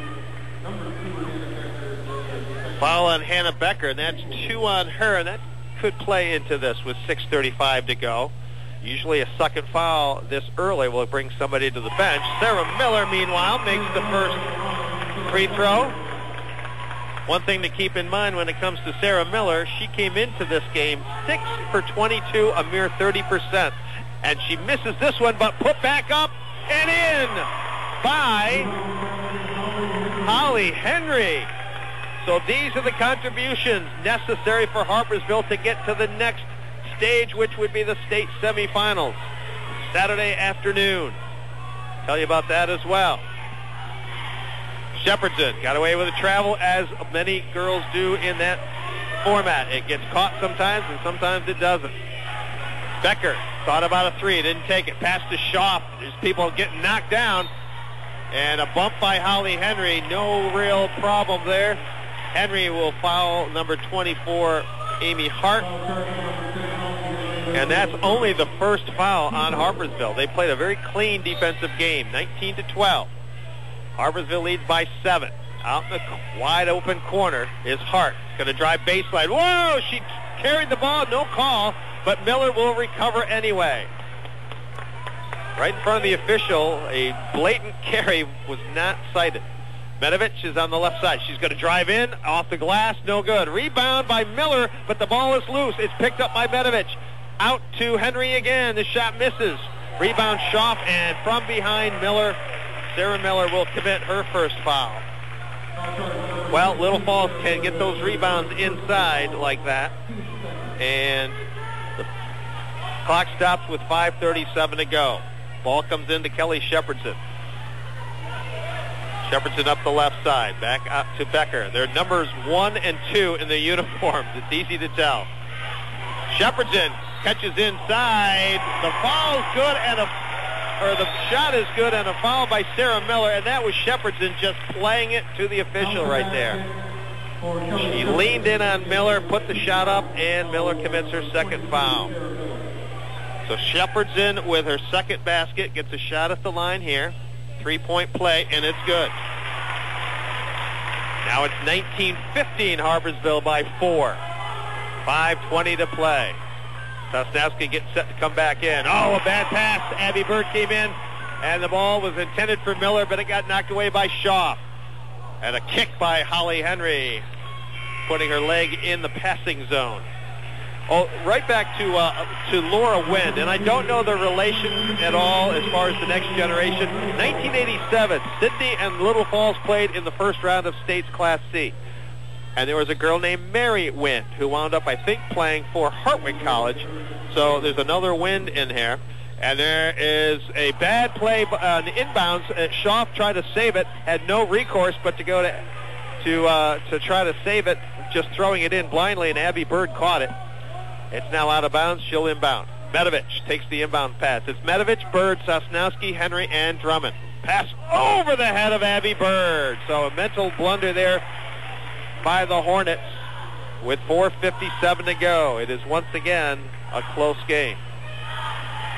Foul on Hannah Becker, and that's 2 on her, and that could play into this with 6:35 to go. Usually a second foul this early will bring somebody to the bench. Sarah Miller, meanwhile, makes the first free throw. One thing to keep in mind when it comes to Sarah Miller, she came into this game 6 for 22, a mere 30%. And she misses this one, but put back up and in by Holly Henry. So these are the contributions necessary for Harpersville to get to the next stage, which would be the state semifinals Saturday afternoon. Tell you about that as well. Shepherdson got away with a travel, as many girls do in that format. It gets caught sometimes, and sometimes it doesn't. Becker thought about a three, didn't take it. Pass to Schaaf. There's people getting knocked down. And a bump by Holly Henry. No real problem there. Henry will foul number 24, Amy Hart. And that's only the first foul on Harpersville. They played a very clean defensive game, 19-12. Harpersville leads by 7. Out in the wide open corner is Hart. Going to drive baseline. Whoa! She carried the ball. No call, but Miller will recover anyway. Right in front of the official, a blatant carry was not cited. Medovich is on the left side. She's going to drive in, off the glass, no good. Rebound by Miller, but the ball is loose. It's picked up by Medovich. Out to Henry again. The shot misses. Rebound Schaaf, and from behind Miller, Sarah Miller will commit her first foul. Well, Little Falls can get those rebounds inside like that. And the clock stops with 5:37 to go. Ball comes into Kelly Shepherdson. Shepherdson up the left side. Back out to Becker. They're numbers 1 and 2 in the uniforms. It's easy to tell. Shepherdson catches inside. The foul's good, the shot is good, and a foul by Sarah Miller, and that was Shepherdson just playing it to the official right there. She leaned in on Miller, put the shot up, and Miller commits her second foul. So Shepherdson with her second basket gets a shot at the line here. 3-point play, and it's good. Now it's 19-15, Harpersville by 4. 5:20 to play. Sosnowski gets set to come back in. Oh, a bad pass. Abby Bird came in, and the ball was intended for Miller, but it got knocked away by Schaaf. And a kick by Holly Henry, putting her leg in the passing zone. Oh, right back to Laura Wind, and I don't know the relation at all as far as the next generation. 1987, Sydney and Little Falls played in the first round of State's Class C. And there was a girl named Mary Wind who wound up, I think, playing for Hartwick College. So there's another Wind in here. And there is a bad play on the inbounds. Schaaf tried to save it, had no recourse but to go to try to save it, just throwing it in blindly, and Abby Bird caught it. It's now out of bounds. She'll inbound. Medovich takes the inbound pass. It's Medovich, Bird, Sosnowski, Henry, and Drummond. Pass over the head of Abby Bird. So a mental blunder there by the Hornets with 4:57 to go. It is once again a close game.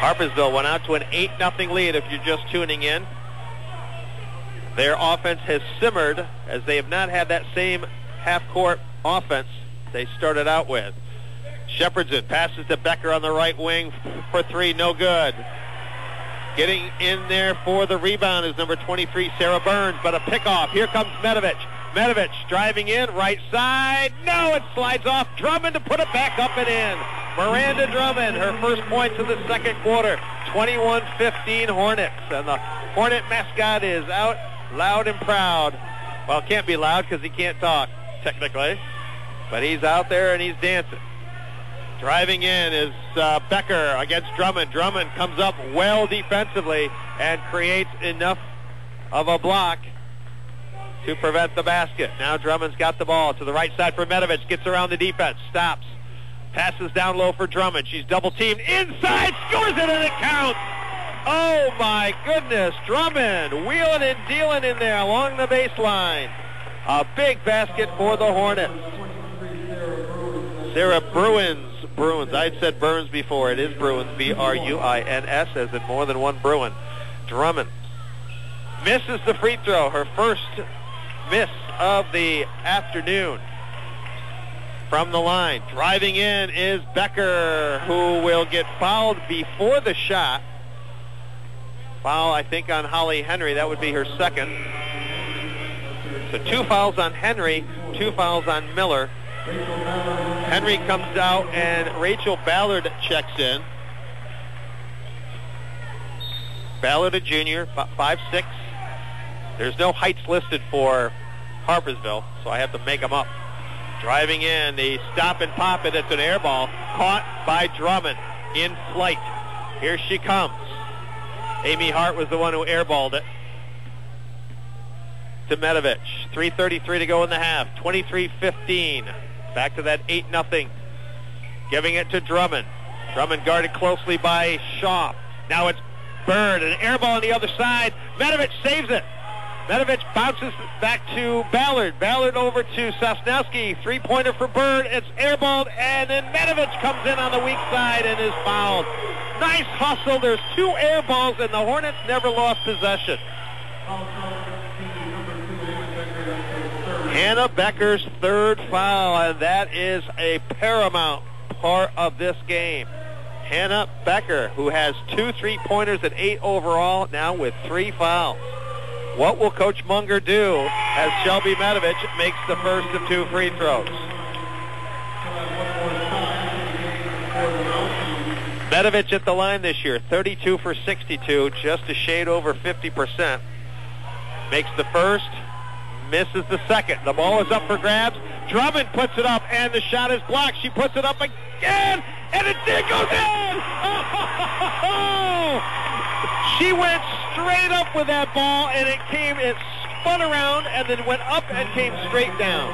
Harpersville went out to an 8-0 lead if you're just tuning in. Their offense has simmered as they have not had that same half-court offense they started out with. Shepherdson passes to Becker on the right wing for three, no good. Getting in there for the rebound is number 23, Sarah Burns, but a pickoff. Here comes Medovich. Medovich driving in, right side. No, it slides off. Drummond to put it back up and in. Miranda Drummond, her first points of the second quarter. 21-15 Hornets. And the Hornet mascot is out loud and proud. Well, it can't be loud because he can't talk, technically. But he's out there and he's dancing. Driving in is Becker against Drummond. Drummond comes up well defensively and creates enough of a block to prevent the basket. Now Drummond's got the ball to the right side for Medovich. Gets around the defense. Stops. Passes down low for Drummond. She's double teamed. Inside. Scores it and it counts. Oh my goodness. Drummond wheeling and dealing in there along the baseline. A big basket for the Hornets. Sarah Bruins. I'd said Burns before. It is Bruins. B-R-U-I-N-S, as in more than one Bruin. Drummond misses the free throw. Her first miss of the afternoon from the line. Driving in is Becker, who will get fouled before the shot. Foul, I think, on Holly Henry. That would be her second. So 2 fouls on Henry, 2 fouls on Miller. Henry comes out and Rachel Ballard checks in. Ballard, a junior, 5'6". There's no heights listed for Harpersville, so I have to make them up. Driving in, the stop and pop it. It's an air ball caught by Drummond in flight. Here she comes. Amy Hart was the one who airballed it to Medovich. 3:33 to go in the half. 23-15. Back to that 8-0. Giving it to Drummond. Drummond guarded closely by Shaw. Now it's Bird. An air ball on the other side. Medovich saves it. Medovich bounces back to Ballard. Ballard over to Sosnowski. Three-pointer for Bird. It's airballed, and then Medovich comes in on the weak side and is fouled. Nice hustle. There's 2 air balls, and the Hornets never lost possession. Hannah Becker's third foul, and that is a paramount part of this game. Hannah Becker, who has 2 3-pointers and 8 overall, now with 3 fouls. What will Coach Munger do as Shelby Medovich makes the first of 2 free throws? Medovich at the line this year, 32 for 62, just a shade over 50%. Makes the first, misses the second. The ball is up for grabs. Drummond puts it up, and the shot is blocked. She puts it up again, and it goes in! Oh! She went straight up with that ball, and it spun around, and then went up and came straight down.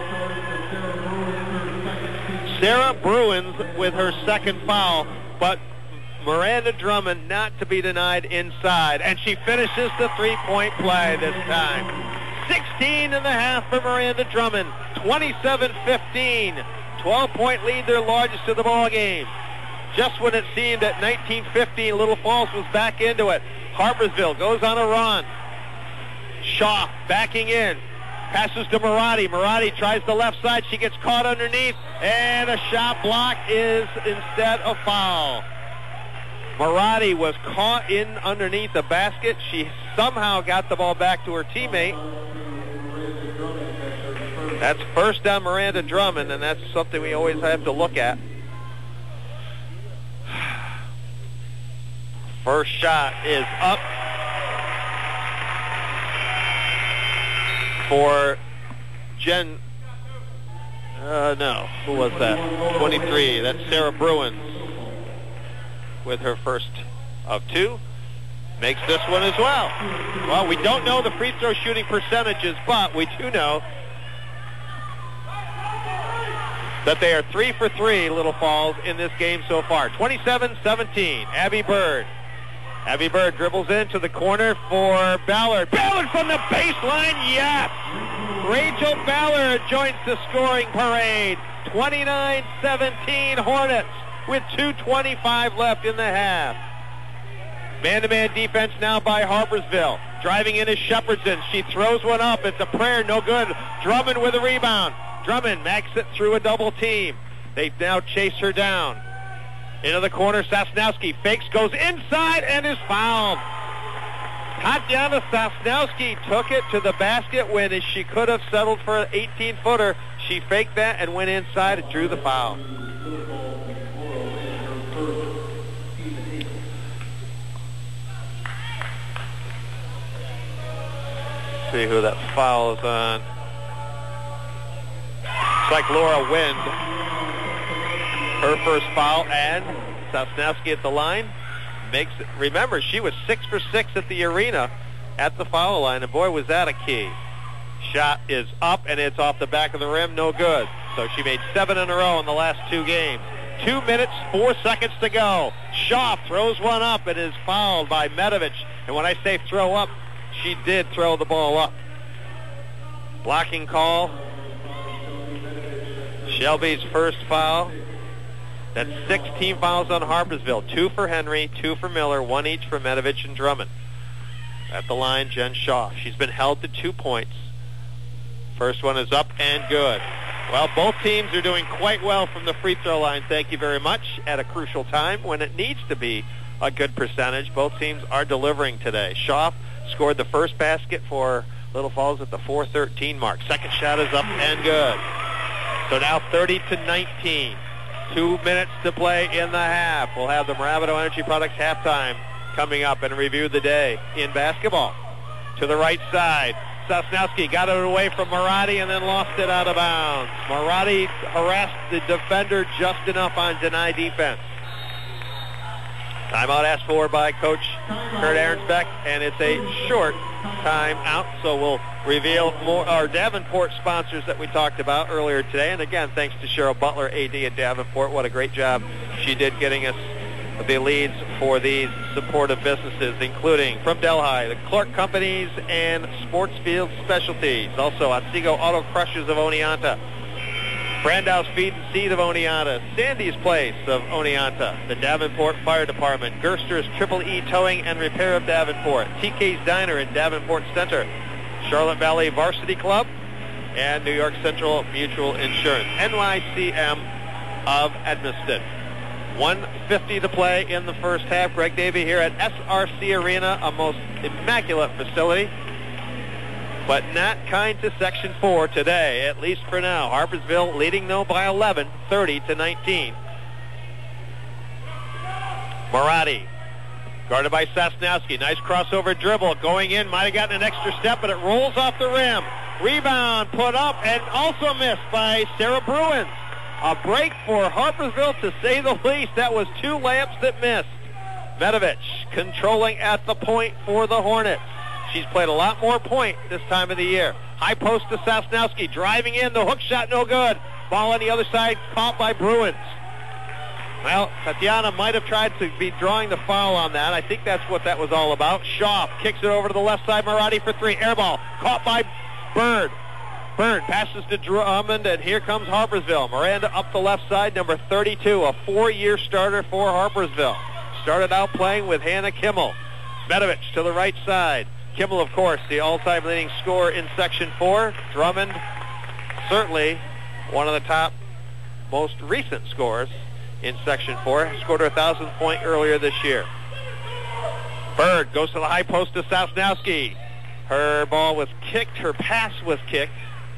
Sarah Bruins with her second foul, but Miranda Drummond not to be denied inside, and she finishes the 3-point play this time. 16 and a half for Miranda Drummond. 27-15. 12-point lead, their largest of the ball game. Just when it seemed that 19-15, Little Falls was back into it. Harpersville goes on a run. Shaw backing in. Passes to Marotti. Marotti tries the left side. She gets caught underneath, and a shot block is instead a foul. Marotti was caught in underneath the basket. She somehow got the ball back to her teammate. That's first on Miranda Drummond, and that's something we always have to look at. First shot is up for Jen. No, who was that? 23. That's Sarah Bruins with her first of 2. Makes this one as well. Well, we don't know the free throw shooting percentages, but we do know that they are 3 for 3, Little Falls, in this game so far. 27-17, Abby Bird. Abby Bird dribbles into the corner for Ballard. Ballard from the baseline, yes! Rachel Ballard joins the scoring parade. 29-17 Hornets with 2:25 left in the half. Man-to-man defense now by Harpersville. Driving in is Shepherdson. She throws one up. It's a prayer, no good. Drummond with a rebound. Drummond makes it through a double team. They now chase her down. Into the corner, Sosnowski fakes, goes inside, and is fouled. Tatiana Sosnowski took it to the basket when she could have settled for an 18-footer. She faked that and went inside and drew the foul. See who that foul is on. It's like Laura Wind. Her first foul, and Sosnowski at the line makes it. Remember, she was 6 for 6 at the arena at the foul line, and boy, was that a key. Shot is up, and it's off the back of the rim, no good. So she made 7 in a row in the last 2 games. 2 minutes, 4 seconds to go. Shaw throws one up and is fouled by Medovich. And when I say throw up, she did throw the ball up. Blocking call. Shelby's first foul. That's 6 team fouls on Harpersville. 2 for Henry, 2 for Miller, 1 each for Medovich and Drummond. At the line, Jen Shaw. She's been held to 2 points. First one is up and good. Well, both teams are doing quite well from the free throw line, thank you very much, at a crucial time when it needs to be a good percentage. Both teams are delivering today. Shaw scored the first basket for Little Falls at the 4:13 mark. Second shot is up and good. So now 30-19. 2 minutes to play in the half. We'll have the Moravido Energy Products halftime coming up and review the day in basketball. To the right side, Sosnowski got it away from Marotti and then lost it out of bounds. Marotti harassed the defender just enough on deny defense. Timeout asked for by Coach Kurt Ahrensbeck, and it's a short timeout, so we'll reveal more our Davenport sponsors that we talked about earlier today. And again, thanks to Cheryl Butler, AD at Davenport. What a great job she did getting us the leads for these supportive businesses, including from Delhi, the Clark Companies and Sportsfield Specialties. Also, Otsego Auto Crushers of Oneonta. Brandhouse Feed and Seed of Oneonta, Sandy's Place of Oneonta, the Davenport Fire Department, Gerster's Triple E Towing and Repair of Davenport, TK's Diner in Davenport Center, Charlotte Valley Varsity Club, and New York Central Mutual Insurance, NYCM of Edmiston. 1:50 to play in the first half. Greg Davey here at SRC Arena, a most immaculate facility, but not kind to Section 4 today, at least for now. Harpersville leading, though, by 11, 30-19. Marotti, guarded by Sosnowski. Nice crossover dribble. Going in, might have gotten an extra step, but it rolls off the rim. Rebound put up and also missed by Sarah Bruins. A break for Harpersville, to say the least. That was 2 layups that missed. Medovich controlling at the point for the Hornets. She's played a lot more point this time of the year. High post to Sosnowski, driving in, the hook shot no good. Ball on the other side, caught by Bruins. Well, Tatiana might have tried to be drawing the foul on that. I think that's what that was all about. Shaw kicks it over to the left side, Marotti for 3. Air ball, caught by Bird. Bird passes to Drummond, and here comes Harpersville. Miranda up the left side, number 32, a 4-year starter for Harpersville. Started out playing with Hannah Kimmel. Medovich to the right side. Kimmel, of course, the all-time leading scorer in Section 4. Drummond, certainly one of the top, most recent scorers in Section 4. Scored her 1,000th point earlier this year. Bird goes to the high post to Sosnowski. Her ball was kicked. Her pass was kicked.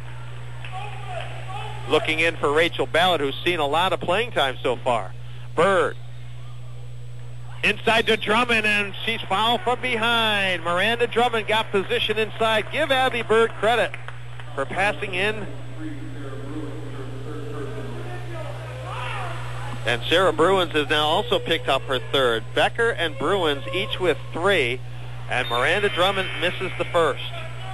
Looking in for Rachel Ballard, who's seen a lot of playing time so far. Bird. Inside to Drummond, and she's fouled from behind. Miranda Drummond got position inside. Give Abby Bird credit for passing in. And Sarah Bruins has now also picked up her 3rd. Becker and Bruins each with 3, and Miranda Drummond misses the first.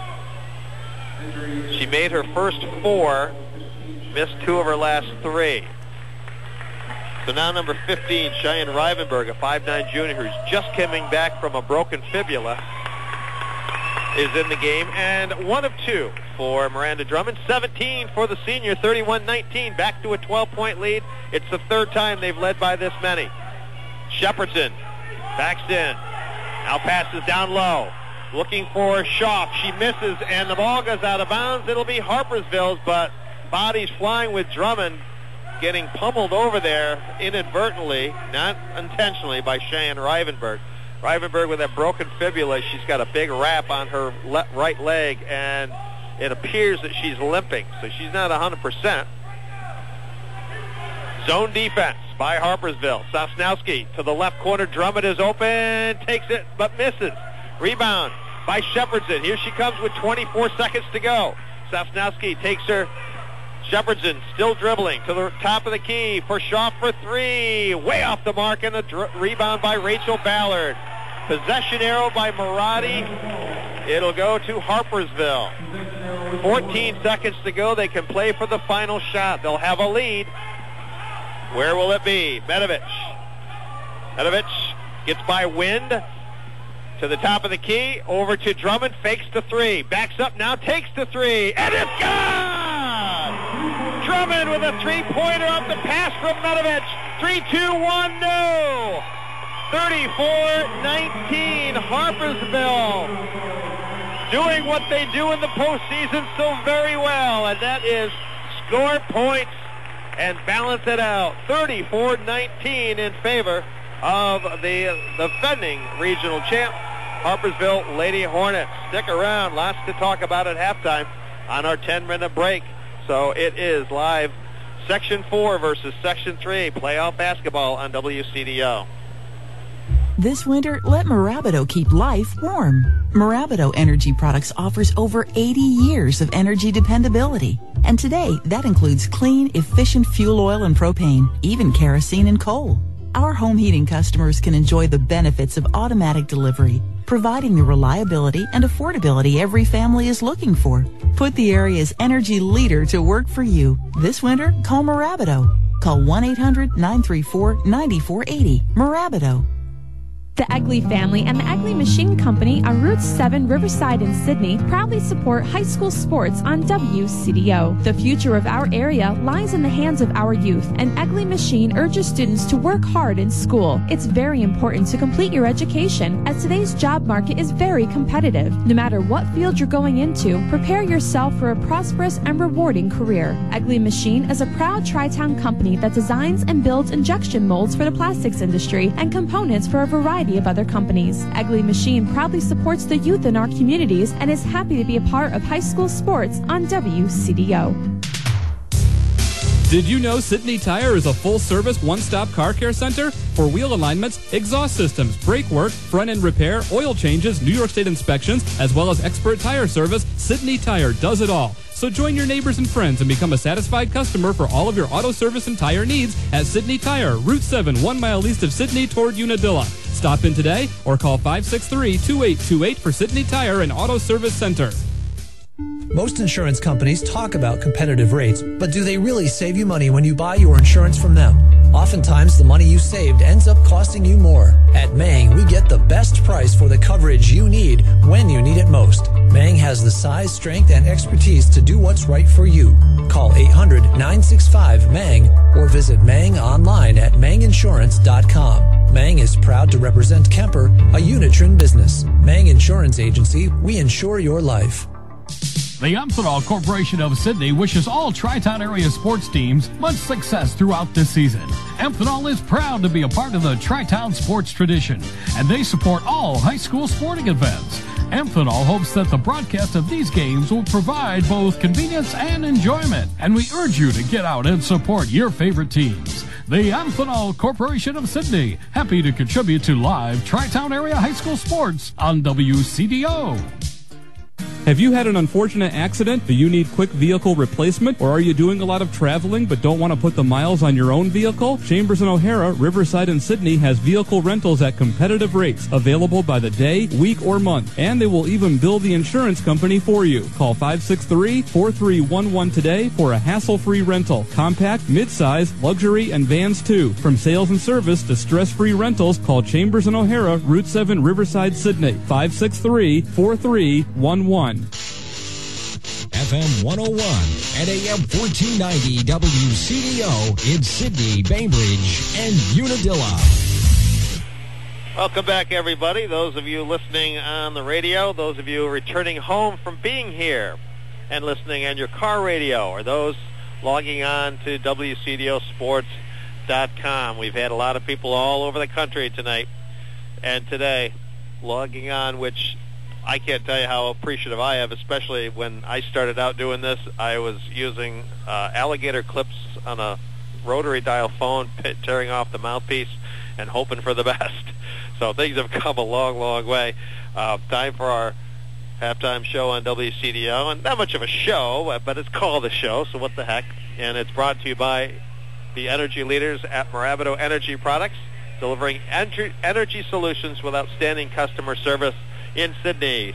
She made her first 4, missed 2 of her last 3. So now number 15, Cheyenne Rivenberg, a 5'9" junior who's just coming back from a broken fibula, is in the game. And 1 of 2 for Miranda Drummond. 17 for the senior, 31-19. Back to a 12-point lead. It's the 3rd time they've led by this many. Shepherdson backs in. Now passes down low. Looking for Schaff. She misses, and the ball goes out of bounds. It'll be Harpersville's, but bodies flying with Drummond, getting pummeled over there inadvertently, not intentionally, by Cheyenne Rivenberg. Rivenberg with that broken fibula. She's got a big wrap on her right leg, and it appears that she's limping, so she's not 100%. Zone defense by Harpersville. Sosnowski to the left corner. Drummond is open, takes it, but misses. Rebound by Shepherdson. Here she comes with 24 seconds to go. Sosnowski takes her. Shepherdson still dribbling to the top of the key for Shaw for three. Way off the mark, and a rebound by Rachel Ballard. Possession arrow by Maradi. It'll go to Harpersville. 14 seconds to go. They can play for the final shot. They'll have a lead. Where will it be? Medovich. Medovich gets by Wind to the top of the key. Over to Drummond. Fakes the three. Backs up now. Takes the three. And it's gone! Drummond with a three-pointer off the pass from Medovich. 3-2-1, no! 34-19, Harpersville doing what they do in the postseason so very well, and that is score points and balance it out. 34-19 in favor of the defending regional champ, Harpersville Lady Hornets. Stick around, lots to talk about at halftime on our 10-minute break. So it is live Section 4 versus Section 3 playoff basketball on WCDO. This winter, let Marabido keep life warm. Marabido Energy Products offers over 80 years of energy dependability. And today, that includes clean, efficient fuel oil and propane, even kerosene and coal. Our home heating customers can enjoy the benefits of automatic delivery, providing the reliability and affordability every family is looking for. Put the area's energy leader to work for you. This winter, call Marabido. Call 1-800-934-9480. Marabido. The Egley family and the Egley Machine Company on Route 7 Riverside in Sydney proudly support high school sports on WCDO. The future of our area lies in the hands of our youth, and Egley Machine urges students to work hard in school. It's very important to complete your education, as today's job market is very competitive. No matter what field you're going into, prepare yourself for a prosperous and rewarding career. Egley Machine is a proud Tri-Town company that designs and builds injection molds for the plastics industry and components for a variety of other companies. Egley Machine proudly supports the youth in our communities and is happy to be a part of high school sports on WCDO. Did you know Sydney Tire is a full-service, one-stop car care center for wheel alignments, exhaust systems, brake work, front-end repair, oil changes, New York State inspections, as well as expert tire service? Sydney Tire does it all. So join your neighbors and friends and become a satisfied customer for all of your auto service and tire needs at Sydney Tire, Route 7, 1 mile east of Sydney toward Unadilla. Stop in today or call 563-2828 for Sydney Tire and Auto Service Center. Most insurance companies talk about competitive rates, but do they really save you money when you buy your insurance from them? Oftentimes, the money you saved ends up costing you more. At Mang, we get the best price for the coverage you need when you need it most. Mang has the size, strength, and expertise to do what's right for you. Call 800-965-MANG or visit Mang online at manginsurance.com. Mang is proud to represent Kemper, a Unitron business. Mang Insurance Agency, we insure your life. The Amphenol Corporation of Sydney wishes all Tri-Town area sports teams much success throughout this season. Amphenol is proud to be a part of the Tri-Town sports tradition, and they support all high school sporting events. Amphenol hopes that the broadcast of these games will provide both convenience and enjoyment, and we urge you to get out and support your favorite teams. The Amphenol Corporation of Sydney, happy to contribute to live Tri-Town area high school sports on WCDO. Have you had an unfortunate accident? Do you need quick vehicle replacement? Or are you doing a lot of traveling but don't want to put the miles on your own vehicle? Chambers and O'Hara, Riverside and Sydney has vehicle rentals at competitive rates, available by the day, week, or month. And they will even bill the insurance company for you. Call 563-4311 today for a hassle-free rental. Compact, midsize, luxury, and vans too. From sales and service to stress-free rentals, call Chambers and O'Hara, Route 7, Riverside, Sydney. 563-4311. FM 101 and AM 1490 WCDO in Sydney, Bainbridge, and Unadilla. Welcome back, everybody. Those of you listening on the radio, those of you returning home from being here and listening on your car radio, or those logging on to WCDOsports.com. We've had a lot of people all over the country tonight and today logging on, which I can't tell you how appreciative I am, especially when I started out doing this. I was using alligator clips on a rotary dial phone, tearing off the mouthpiece and hoping for the best. So things have come a long, long way. Time for our halftime show on WCDO, and not much of a show, but it's called a show, so what the heck. And it's brought to you by the energy leaders at Marabito Energy Products, delivering energy solutions with outstanding customer service in Sydney.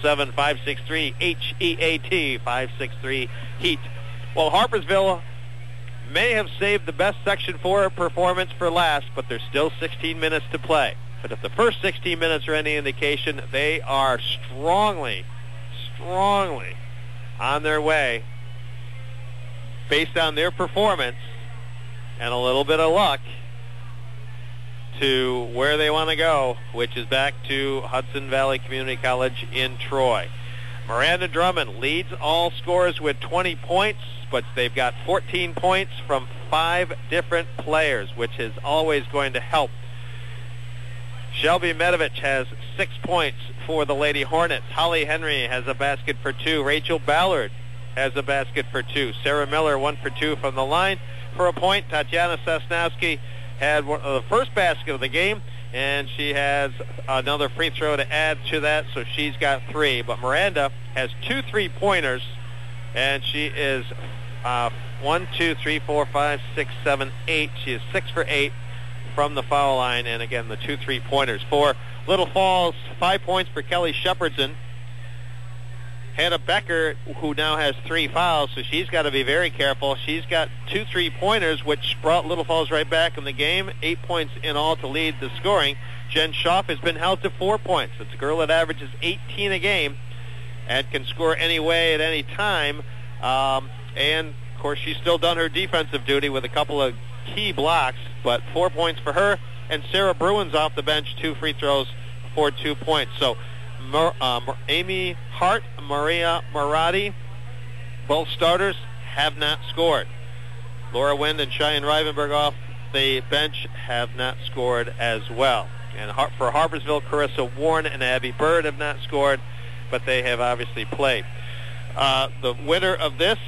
607-563-HEAT, 563-HEAT. Well, Harpersville may have saved the best Section 4 performance for last, but there's still 16 minutes to play. But if the first 16 minutes are any indication, they are strongly on their way, based on their performance and a little bit of luck, to where they want to go, which is back to Hudson Valley Community College in Troy. Miranda Drummond leads all scorers with 20 points, but they've got 14 points from 5 different players, which is always going to help. Shelby Medovich has 6 points for the Lady Hornets. Holly Henry has a basket for 2. Rachel Ballard has a basket for 2. Sarah Miller 1 for 2 from the line for a point. Tatiana Sosnowski had the first basket of the game, and she has another free throw to add to that, so she's got 3. But Miranda has 2 3-pointers, and she is 1, 2, 3, 4, 5, 6, 7, 8. She is 6 for 8 from the foul line, and again, the 2 3-pointers. For Little Falls, 5 points for Kelly Shepherdson. Hannah Becker, who now has 3 fouls, so she's got to be very careful. She's got 2 3-pointers, which brought Little Falls right back in the game. 8 points in all to lead the scoring. Jen Schaaf has been held to 4 points. It's a girl that averages 18 a game and can score any way at any time. And, of course, she's still done her defensive duty with a couple of key blocks, but 4 points for her. And Sarah Bruins off the bench, 2 free throws for 2 points. So Amy Hart, Maria Marati, both starters, have not scored. Laura Wind and Cheyenne Rivenberg off the bench have not scored as well. And for Harpersville, Carissa Warren and Abby Bird have not scored, but they have obviously played. The winner of this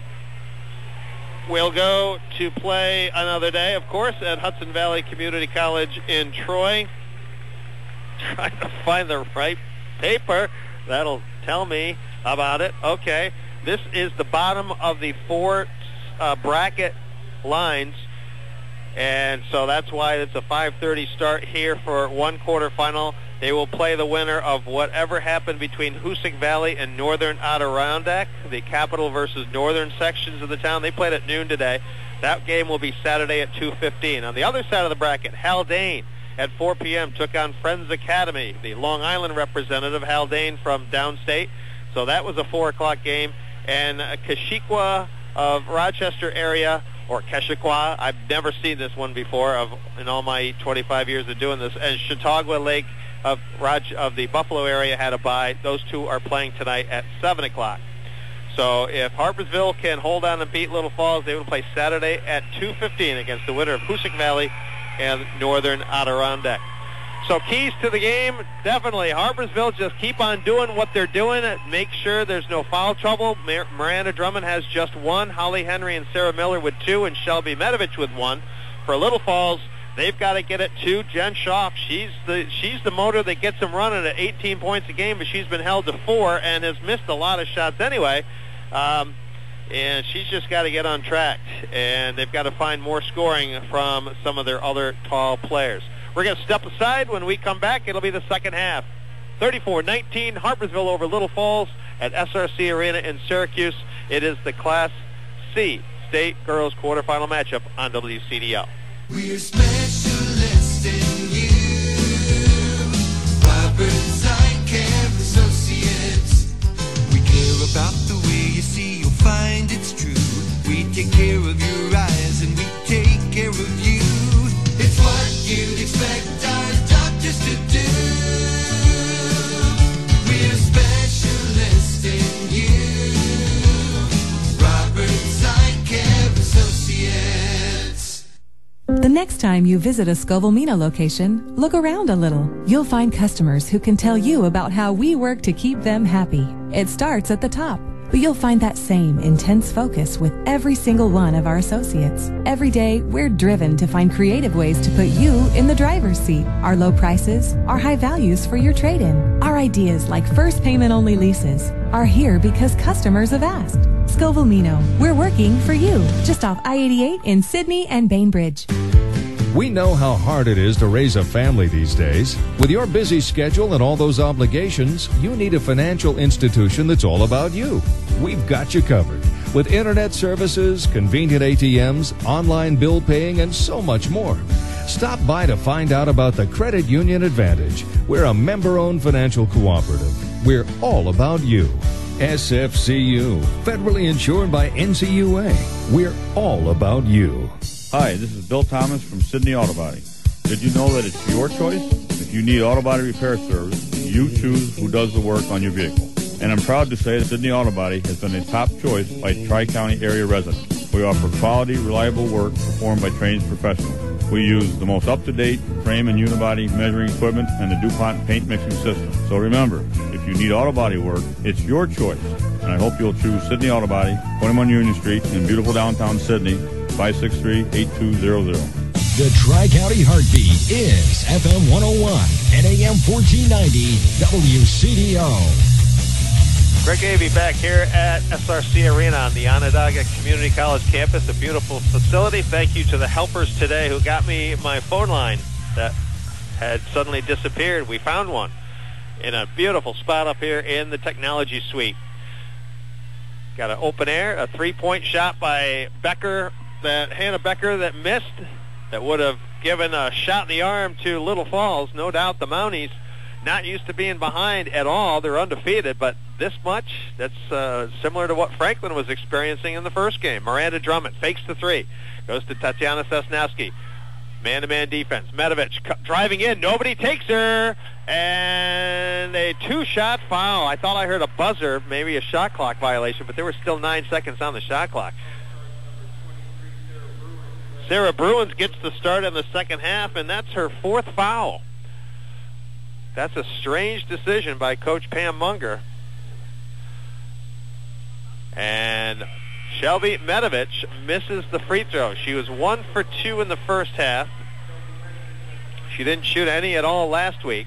will go to play another day, of course, at Hudson Valley Community College in Troy. Trying to find the right paper that'll tell me about it. Okay, this is the bottom of the 4 bracket lines, and so that's why it's a 5:30 start here for one quarterfinal. They will play the winner of whatever happened between Hoosick Valley and Northern Adirondack, the capital versus northern sections of the town. They played at noon today. That game will be Saturday at 2:15. On the other side of the bracket, Haldane at 4 p.m. took on Friends Academy, the Long Island representative, Haldane from downstate. So that was a 4 o'clock game. And Keshiqua of Rochester area, or Keshiqua, I've never seen this one before in all my 25 years of doing this, and Chautauqua Lake of the Buffalo area had a bye. Those two are playing tonight at 7 o'clock. So if Harpersville can hold on and beat Little Falls, they will play Saturday at 2:15 against the winner of Hoosick Valley and Northern Adirondack. So keys to the game, definitely Harpersville just keep on doing what they're doing. Make sure there's no foul trouble. Miranda Drummond has just 1. Holly Henry and Sarah Miller with 2, and Shelby Medovich with 1. For Little Falls, they've got to get it to Jen Schaaf. She's the motor that gets them running at 18 points a game, but she's been held to 4 and has missed a lot of shots anyway. And she's just got to get on track, and they've got to find more scoring from some of their other tall players. We're going to step aside. When we come back, it'll be the second half. 34-19, Harpersville over Little Falls at SRC Arena in Syracuse. It is the Class C State Girls quarterfinal matchup on WCDO. We're specialists in you. Roberts Eye Care Associates. We care about the way you see. You'll find it's true. We take care of your eyes and we take care of you. It's what you'd expect our doctors to next time you visit a Scoville Meno location, look around a little. You'll find customers who can tell you about how we work to keep them happy. It starts at the top, but you'll find that same intense focus with every single one of our associates. Every day, we're driven to find creative ways to put you in the driver's seat. Our low prices, our high values for your trade-in, our ideas like first payment-only leases are here because customers have asked. Scoville Meno, we're working for you. Just off I-88 in Sydney and Bainbridge. We know how hard it is to raise a family these days. With your busy schedule and all those obligations, you need a financial institution that's all about you. We've got you covered. With internet services, convenient ATMs, online bill paying, and so much more. Stop by to find out about the Credit Union Advantage. We're a member-owned financial cooperative. We're all about you. SFCU, federally insured by NCUA. We're all about you. Hi, this is Bill Thomas from Sydney Auto Body. Did you know that it's your choice? If you need auto body repair service, you choose who does the work on your vehicle. And I'm proud to say that Sydney Auto Body has been a top choice by Tri-County area residents. We offer quality, reliable work performed by trained professionals. We use the most up-to-date frame and unibody measuring equipment and the DuPont paint mixing system. So remember, if you need auto body work, it's your choice. And I hope you'll choose Sydney Auto Body, 21 Union Street in beautiful downtown Sydney, 563-8200. The Tri-County Heartbeat is FM 101 and AM 1490 WCDO. Greg Davey back here at SRC Arena on the Onondaga Community College campus, a beautiful facility. Thank you to the helpers today who got me my phone line that had suddenly disappeared. We found one in a beautiful spot up here in the technology suite. Got an open air, a three-point shot by Becker, Hannah Becker that missed, that would have given a shot in the arm to Little Falls. No doubt the Mounties not used to being behind at all. They're undefeated, but this much, that's similar to what Franklin was experiencing in the first game. Miranda Drummond fakes the three, goes to Tatiana Sosnowski. Man-to-man defense. Medovich driving in. Nobody takes her. And a two-shot foul. I thought I heard a buzzer, maybe a shot clock violation, but there were still 9 seconds on the shot clock. Sarah Bruins gets the start in the second half, and that's her fourth foul. That's a strange decision by Coach Pam Munger. And Shelby Medovich misses the free throw. She was 1 for 2 in the first half. She didn't shoot any at all last week.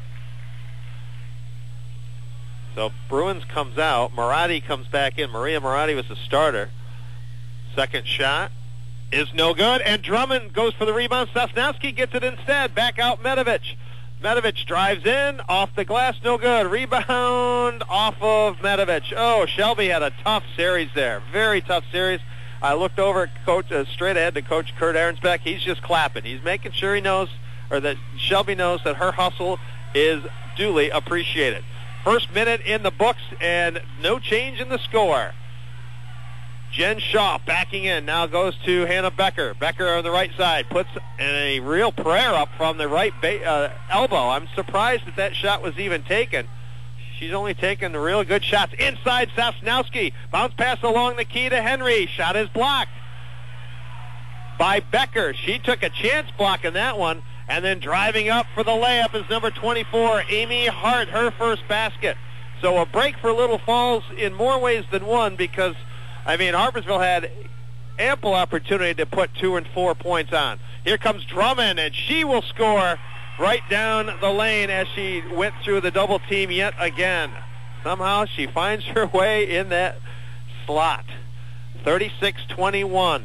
So Bruins comes out. Marotti comes back in. Maria Marotti was the starter. Second shot is no good, and Drummond goes for the rebound. Sosnowski gets it instead. Back out Medovich. Medovich drives in, off the glass, no good. Rebound off of Medovich. Oh, Shelby had a tough series there. Very tough series. I looked over at Coach, straight ahead to Coach Kurt Ahrensbeck. He's just clapping. He's making sure he knows, or that Shelby knows that her hustle is duly appreciated. First minute in the books, and no change in the score. Jen Shaw backing in, now goes to Hannah Becker. Becker on the right side puts in a real prayer up from the right elbow. I'm surprised that shot was even taken. She's only taken the real good shots. Inside Sosnowski, bounce pass along the key to Henry. Shot is blocked by Becker. She took a chance blocking that one, and then driving up for the layup is number 24, Amy Hart, her first basket. So a break for Little Falls in more ways than one, because Harpersville had ample opportunity to put 2 and 4 points on. Here comes Drummond, and she will score right down the lane as she went through the double team yet again. Somehow she finds her way in that slot. 36-21.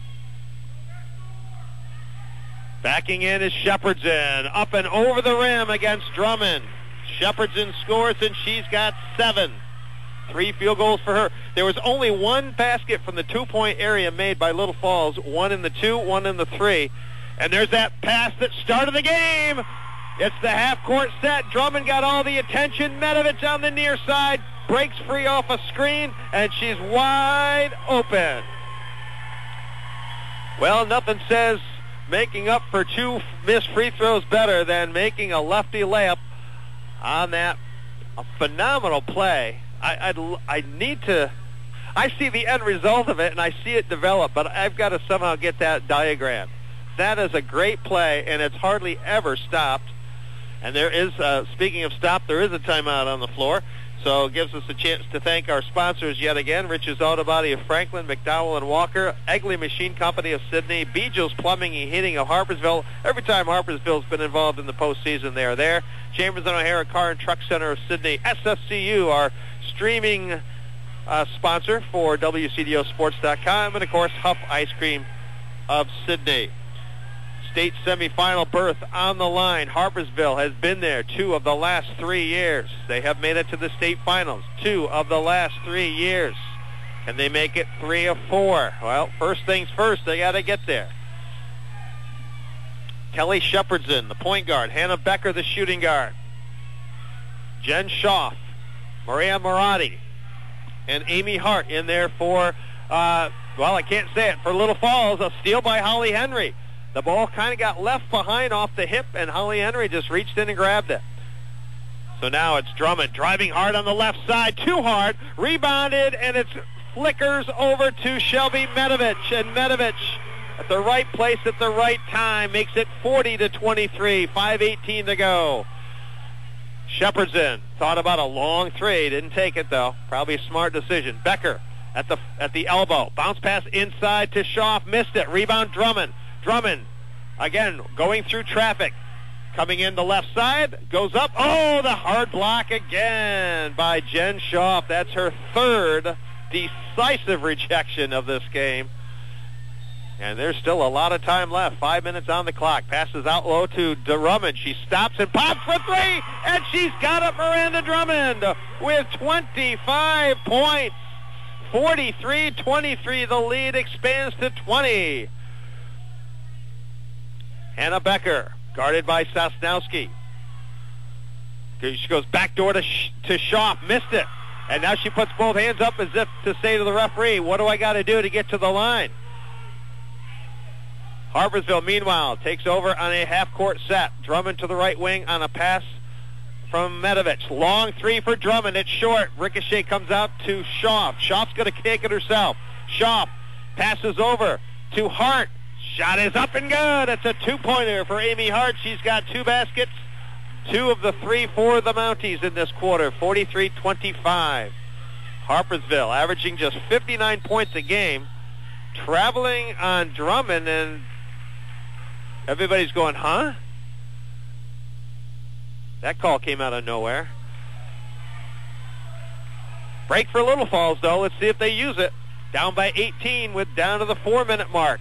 Backing in is Shepherdson. Up and over the rim against Drummond. Shepherdson scores, and she's got 7. 3 field goals for her. There was only 1 basket from the 2-point area made by Little Falls. 1 in the 2, 1 in the 3. And there's that pass that started the game. It's the half-court set. Drummond got all the attention. Medovich on the near side. Breaks free off a screen, and she's wide open. Well, nothing says making up for 2 missed free throws better than making a lefty layup on that phenomenal play. I see the end result of it, and I see it develop, but I've got to somehow get that diagram. That is a great play, and it's hardly ever stopped. And there is, speaking of stop, there is a timeout on the floor. So it gives us a chance to thank our sponsors yet again, Rich's Auto Body of Franklin, McDowell and Walker, Egley Machine Company of Sydney, Beagles Plumbing and Heating of Harpersville. Every time Harpersville's been involved in the postseason, they are there. Chambers and O'Hara Car and Truck Center of Sydney, SFCU, our streaming sponsor for WCDOsports.com, and of course Huff Ice Cream of Sydney. State semifinal berth on the line. Harpersville has been there 2 of the last 3 years. They have made it to the state finals 2 of the last 3 years. Can they make it 3 of 4? Well, first things first, they got to get there. Kelly Shepherdson, the point guard. Hannah Becker, the shooting guard. Jen Schaaf, Maria Marati, and Amy Hart in there for, well, I can't say it, for Little Falls, a steal by Holly Henry. The ball kind of got left behind off the hip, and Holly Henry just reached in and grabbed it. So now it's Drummond driving hard on the left side, too hard, rebounded, and it flickers over to Shelby Medovich, and Medovich at the right place at the right time makes it 40-23, 5:18 to go. Shepherdson thought about a long three, didn't take it though. Probably a smart decision. Becker at the elbow, bounce pass inside to Schaaf, missed it. Rebound Drummond. Drummond, again, going through traffic. Coming in the left side, goes up. Oh, the hard block again by Jen Schaaf. That's her third decisive rejection of this game. And there's still a lot of time left. 5 minutes on the clock. Passes out low to Drummond. She stops and pops for 3, and she's got it, Miranda Drummond, with 25 points. 43-23, the lead expands to 20. Hannah Becker, guarded by Sosnowski. She goes backdoor to Schaaf, missed it. And now she puts both hands up as if to say to the referee, what do I got to do to get to the line? Harpersville, meanwhile, takes over on a half-court set. Drummond to the right wing on a pass from Medovich. Long three for Drummond. It's short. Ricochet comes out to Schaaf. Schaaf's going to take it herself. Schaaf passes over to Hart. Shot is up and good. It's a 2-pointer for Amy Hart. She's got 2 baskets, 2 of the 3 for the Mounties in this quarter. 43-25. Harpersville averaging just 59 points a game. Traveling on Drummond, and everybody's going, huh? That call came out of nowhere. Break for Little Falls, though. Let's see if they use it. Down by 18 with down to the 4-minute mark.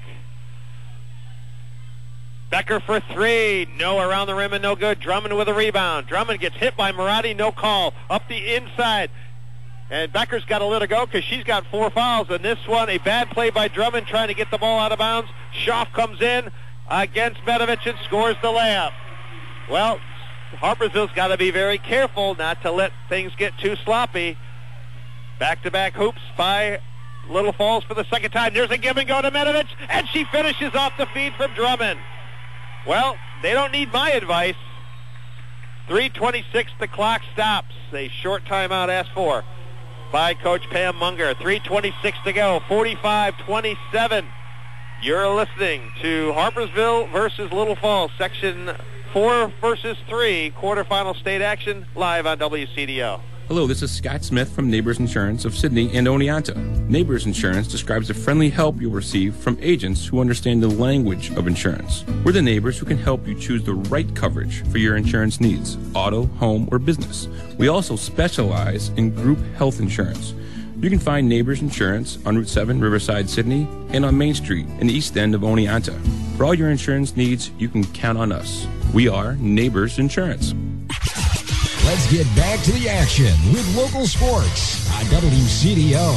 Becker for 3. No, around the rim and no good. Drummond with a rebound. Drummond gets hit by Marati. No call. Up the inside. And Becker's got to let it go because she's got 4 fouls. And this one, a bad play by Drummond trying to get the ball out of bounds. Schaaf comes in against Medovich and scores the layup. Well, Harpersville's got to be very careful not to let things get too sloppy. Back-to-back hoops by Little Falls for the second time. There's a give and go to Medovich, and she finishes off the feed from Drummond. Well, they don't need my advice. 3:26, the clock stops. A short timeout asked for by Coach Pam Munger. 3:26 to go, 45-27. You're listening to Harpersville versus Little Falls, Section 4 versus 3, quarterfinal state action, live on WCDO. Hello, this is Scott Smith from Neighbors Insurance of Sydney and Oneonta. Neighbors Insurance describes the friendly help you'll receive from agents who understand the language of insurance. We're the neighbors who can help you choose the right coverage for your insurance needs, auto, home, or business. We also specialize in group health insurance. You can find Neighbors Insurance on Route 7, Riverside, Sydney, and on Main Street in the east end of Oneonta. For all your insurance needs, you can count on us. We are Neighbors Insurance. Let's get back to the action with local sports on WCDO.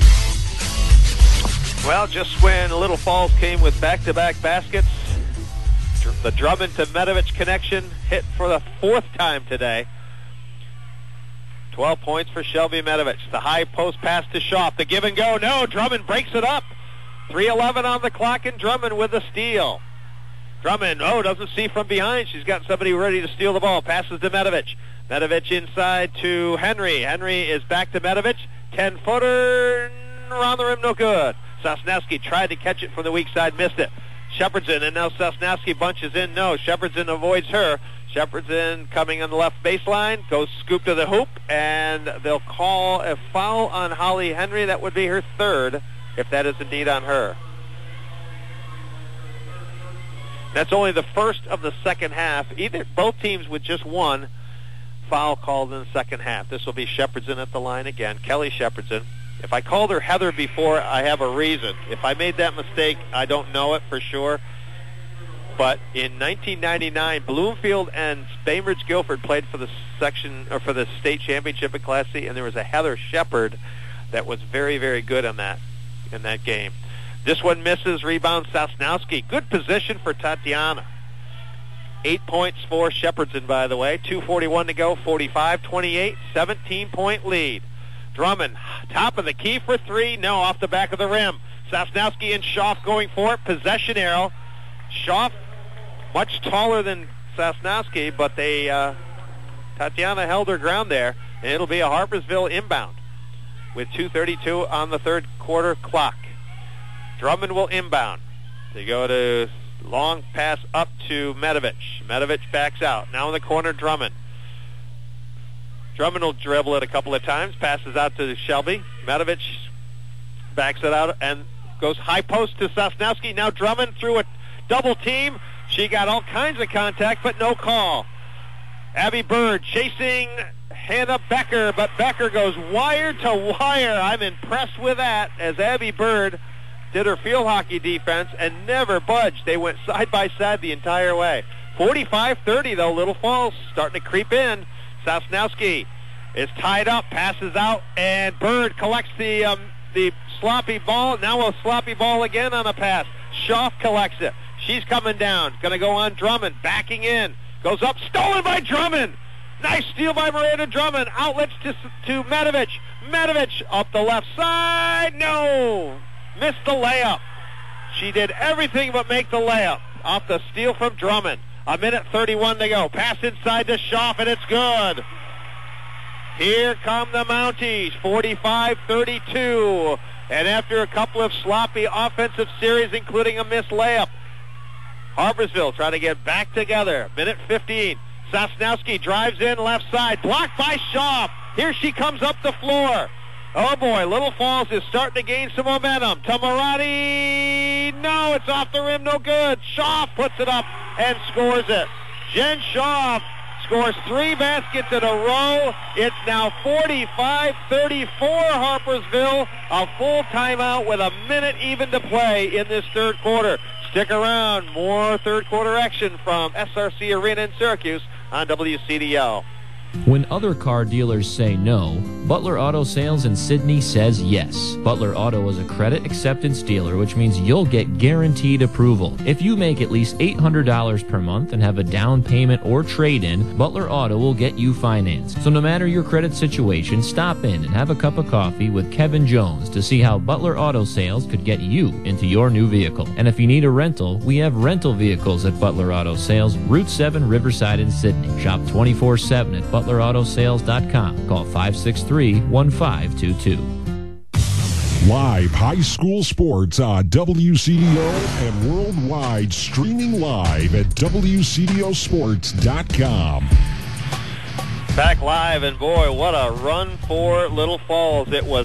Well, just when Little Falls came with back-to-back baskets, the Drummond to Medovich connection hit for the 4th time today. 12 points for Shelby Medovich. The high post pass to Schaaf. The give and go. No, Drummond breaks it up. 3:11 on the clock, and Drummond with a steal. Drummond, doesn't see from behind. She's got somebody ready to steal the ball. Passes to Medovich. Medovich inside to Henry. Henry is back to Medovich. 10-footer around the rim, no good. Sosnowski tried to catch it from the weak side, missed it. Shepherdson, and now Sosnowski bunches in. No, Shepherdson avoids her. Shepherdson coming on the left baseline, goes scoop to the hoop, and they'll call a foul on Holly Henry. That would be her third, if that is indeed on her. That's only the first of the second half. Both teams with just one foul called in the second half. This will be Shepherdson at the line again, Kelly Shepherdson. If I called her Heather before, I have a reason. If I made that mistake, I don't know it for sure. But in 1999, Bloomfield and Bainbridge Guilford played for the for the state championship in Class C, and there was a Heather Shepard that was very, very good in that game. This one misses. Rebound Sosnowski. Good position for Tatiana. 8 points for Shepherdson, by the way. 2:41 to go. 45-28. 17-point lead. Drummond, top of the key for three. No, off the back of the rim. Sosnowski and Schaff going for it. Possession arrow. Schaff, much taller than Sosnowski, but Tatiana held her ground there, and it'll be a Harpersville inbound with 2:32 on the third quarter clock. Drummond will inbound. They go to long pass up to Medovich. Medovich backs out. Now in the corner, Drummond. Drummond will dribble it a couple of times, passes out to Shelby. Medovich backs it out and goes high post to Sosnowski. Now Drummond through a double team. She got all kinds of contact, but no call. Abby Bird chasing Hannah Becker, but Becker goes wire to wire. I'm impressed with that, as Abby Bird did her field hockey defense and never budged. They went side by side the entire way. 45-30, though. Little Falls starting to creep in. Sosnowski is tied up, passes out, and Bird collects the sloppy ball. Now a sloppy ball again on a pass. Schaff collects it. She's coming down. Going to go on Drummond. Backing in. Goes up. Stolen by Drummond. Nice steal by Miranda Drummond. Outlets to Medovich. Medovich up the left side. No. Missed the layup. She did everything but make the layup off the steal from Drummond. 1:31 to go. Pass inside to Schaff, and it's good. Here come the Mounties. 45-32. And after a couple of sloppy offensive series, including a missed layup, Harpersville trying to get back together. 1:15. Sosnowski drives in left side. Blocked by Schaff. Here she comes up the floor. Oh boy, Little Falls is starting to gain some momentum. Tamarati, no, it's off the rim, no good. Schaff puts it up and scores it. Jen Schaff scores 3 baskets in a row. It's now 45-34 Harpersville. A full timeout with a minute even to play in this third quarter. Stick around. More third quarter action from SRC Arena in Syracuse on WCDO. When other car dealers say no, Butler Auto Sales in Sydney says yes. Butler Auto is a credit acceptance dealer, which means you'll get guaranteed approval. If you make at least $800 per month and have a down payment or trade-in, Butler Auto will get you financed. So no matter your credit situation, stop in and have a cup of coffee with Kevin Jones to see how Butler Auto Sales could get you into your new vehicle. And if you need a rental, we have rental vehicles at Butler Auto Sales, Route 7 Riverside in Sydney. Shop 24/7 at ButlerAutoSales.com. Call 563-1522. Live high school sports on WCDO and worldwide, streaming live at WCDOsports.com. Back live, and boy, what a run for Little Falls. It was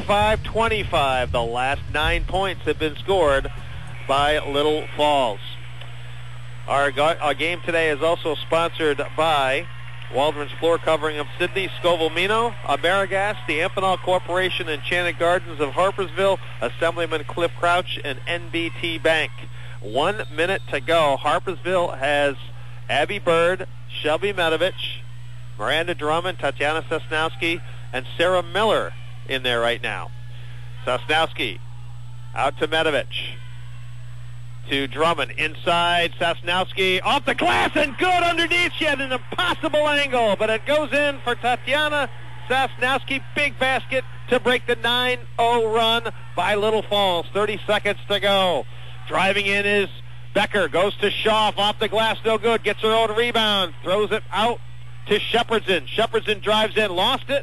45-25. The last 9 points have been scored by Little Falls. Our game today is also sponsored by Waldron's Floor Covering of Sydney, Scoville Mino, Amerigas, the Amphenol Corporation, Enchanted Gardens of Harpersville, Assemblyman Cliff Crouch, and NBT Bank. 1 minute to go. Harpersville has Abby Bird, Shelby Medovich, Miranda Drummond, Tatiana Sosnowski, and Sarah Miller in there right now. Sosnowski out to Medovich. To Drummond, inside, Sosnowski, off the glass, and good underneath. She had an impossible angle, but it goes in for Tatiana Sosnowski. Big basket to break the 9-0 run by Little Falls. 30 seconds to go. Driving in is Becker, goes to Schaff, off the glass, no good, gets her own rebound, throws it out to Shepherdson. Shepherdson drives in, lost it,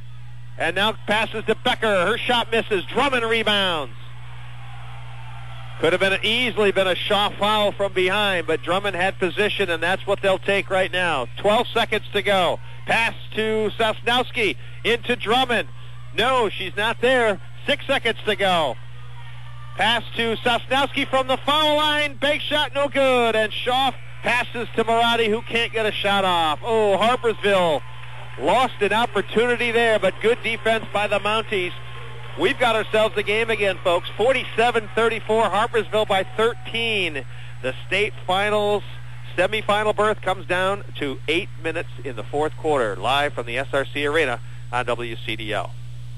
and now passes to Becker. Her shot misses. Drummond rebounds. Could have easily been a Shaw foul from behind, but Drummond had position, and that's what they'll take right now. 12 seconds to go. Pass to Sosnowski into Drummond. No, she's not there. 6 seconds to go. Pass to Sosnowski from the foul line. Bank shot, no good. And Shaw passes to Marotti, who can't get a shot off. Oh, Harpersville lost an opportunity there, but good defense by the Mounties. We've got ourselves a game again, folks. 47-34, Harpersville by 13. The state finals semifinal berth comes down to 8 minutes in the fourth quarter, live from the SRC Arena on WCDO.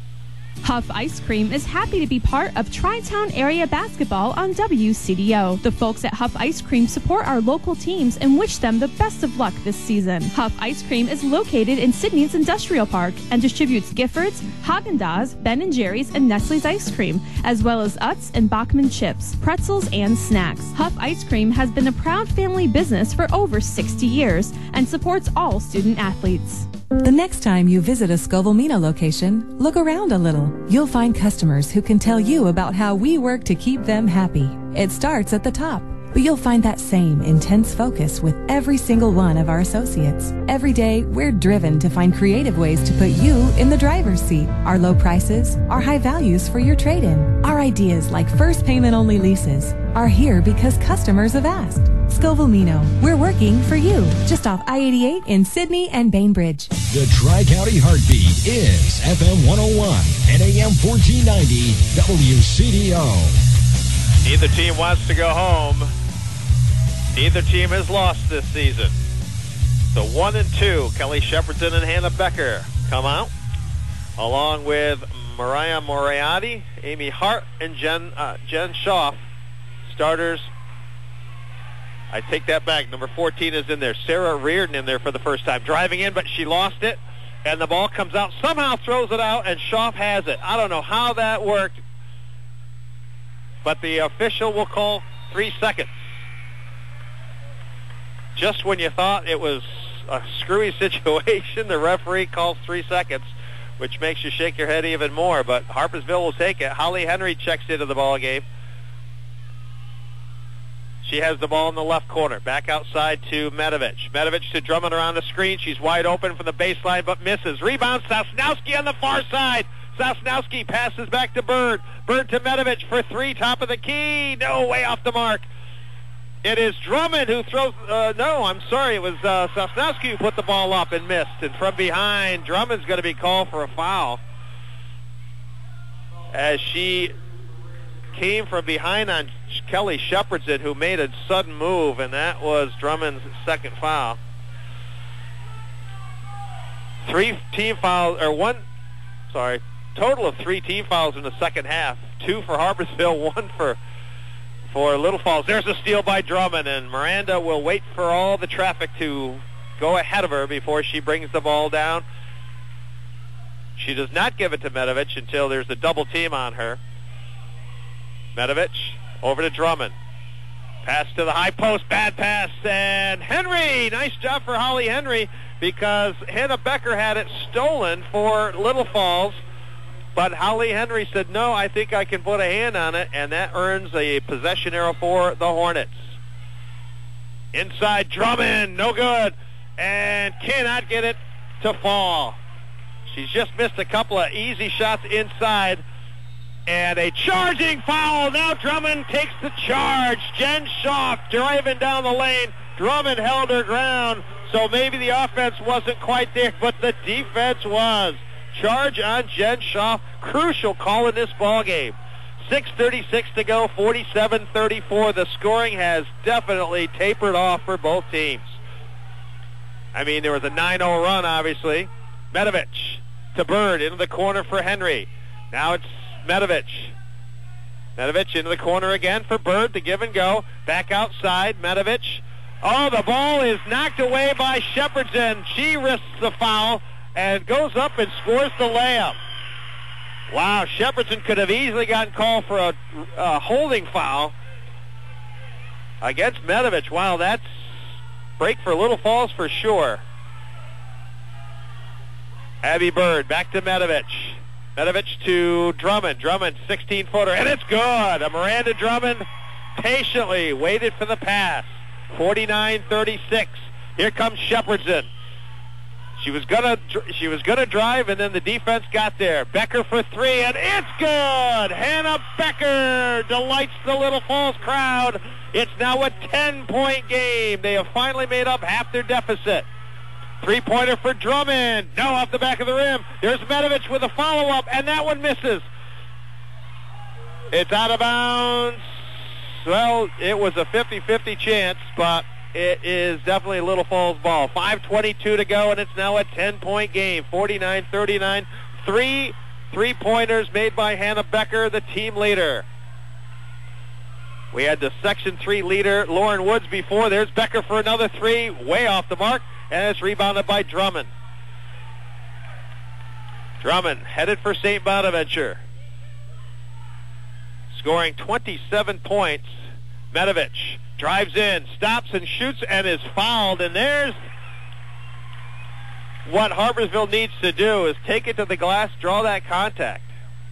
Huff Ice Cream is happy to be part of Tri-Town area basketball on WCDO. The folks at Huff Ice Cream support our local teams and wish them the best of luck this season. Huff Ice Cream is located in Sydney's Industrial Park and distributes Giffords, Haagen-Dazs, Ben & Jerry's, and Nestle's ice cream, as well as Utz and Bachman chips, pretzels, and snacks. Huff Ice Cream has been a proud family business for over 60 years and supports all student athletes. The next time you visit a Scoville-Mina location, look around a little. You'll find customers who can tell you about how we work to keep them happy. It starts at the top, but you'll find that same intense focus with every single one of our associates. Every day, we're driven to find creative ways to put you in the driver's seat. Our low prices, our high values for your trade-in, our ideas like first payment-only leases are here because customers have asked. Scoville-Mina, we're working for you. Just off I-88 in Sydney and Bainbridge. The Tri-County Heartbeat is FM 101 and AM 1490 WCDO. Neither team wants to go home. Neither team has lost this season. So 1 and 2, Kelly Shepardson and Hannah Becker come out, along with Mariah Moriarty, Amy Hart, and Jen Schaff. Starters. I take that back. Number 14 is in there. Sarah Reardon in there for the first time. Driving in, but she lost it. And the ball comes out. Somehow throws it out, and Schaff has it. I don't know how that worked. But the official will call 3 seconds. Just when you thought it was a screwy situation, the referee calls 3 seconds, which makes you shake your head even more. But Harpersville will take it. Holly Henry checks into the ball game. She has the ball in the left corner. Back outside to Medovich. Medovich to Drummond around the screen. She's wide open from the baseline, but misses. Rebound, Sosnowski on the far side. Sosnowski passes back to Bird. Bird to Medovich for 3, top of the key. No, way off the mark. It is Drummond who throws, it was Sosnowski who put the ball up and missed. And from behind, Drummond's going to be called for a foul as she came from behind on Kelly Shepardson, who made a sudden move, and that was Drummond's second foul. Total of 3 team fouls in the second half. 2 for Harpersville, 1 for Little Falls. There's a steal by Drummond, and Miranda will wait for all the traffic to go ahead of her before she brings the ball down. She does not give it to Medovich until there's a double team on her. Medovich over to Drummond. Pass to the high post, bad pass, and Henry! Nice job for Holly Henry, because Hannah Becker had it stolen for Little Falls, but Holly Henry said, no, I think I can put a hand on it, and that earns a possession arrow for the Hornets. Inside, Drummond, no good, and cannot get it to fall. She's just missed a couple of easy shots inside. And a charging foul. Now Drummond takes the charge. Jen Schaff driving down the lane. Drummond held her ground. So maybe the offense wasn't quite there, but the defense was. Charge on Jen Schaff. Crucial call in this ball game. 6:36 to go, 47-34. The scoring has definitely tapered off for both teams. I mean, there was a 9-0 run, obviously. Medovich to Bird into the corner for Henry. Now it's Medovich. Medovich into the corner again for Bird to give and go. Back outside, Medovich. Oh, the ball is knocked away by Shepardson. She risks the foul and goes up and scores the layup. Wow, Shepardson could have easily gotten called for a holding foul against Medovich. Wow, that's break for Little Falls for sure. Abby Bird back to Medovich. Medovich to Drummond. Drummond, 16-footer, and it's good. A Miranda Drummond patiently waited for the pass. 49-36. Here comes Shepherdson. She was gonna drive, and then the defense got there. Becker for three, and it's good. Hannah Becker delights the Little Falls crowd. It's now a 10-point game. They have finally made up half their deficit. Three-pointer for Drummond. No, off the back of the rim. There's Medovich with a follow-up, and that one misses. It's out of bounds. Well, it was a 50-50 chance, but it is definitely Little Falls ball. 5:22 to go, and it's now a 10-point game. 49-39. Three-pointers made by Hannah Becker, the team leader. We had the Section 3 leader, Lauren Woods, before. There's Becker for another three, way off the mark, and it's rebounded by Drummond. Drummond headed for St. Bonaventure. Scoring 27 points. Medovich drives in, stops and shoots, and is fouled. And there's what Harpersville needs to do, is take it to the glass, draw that contact.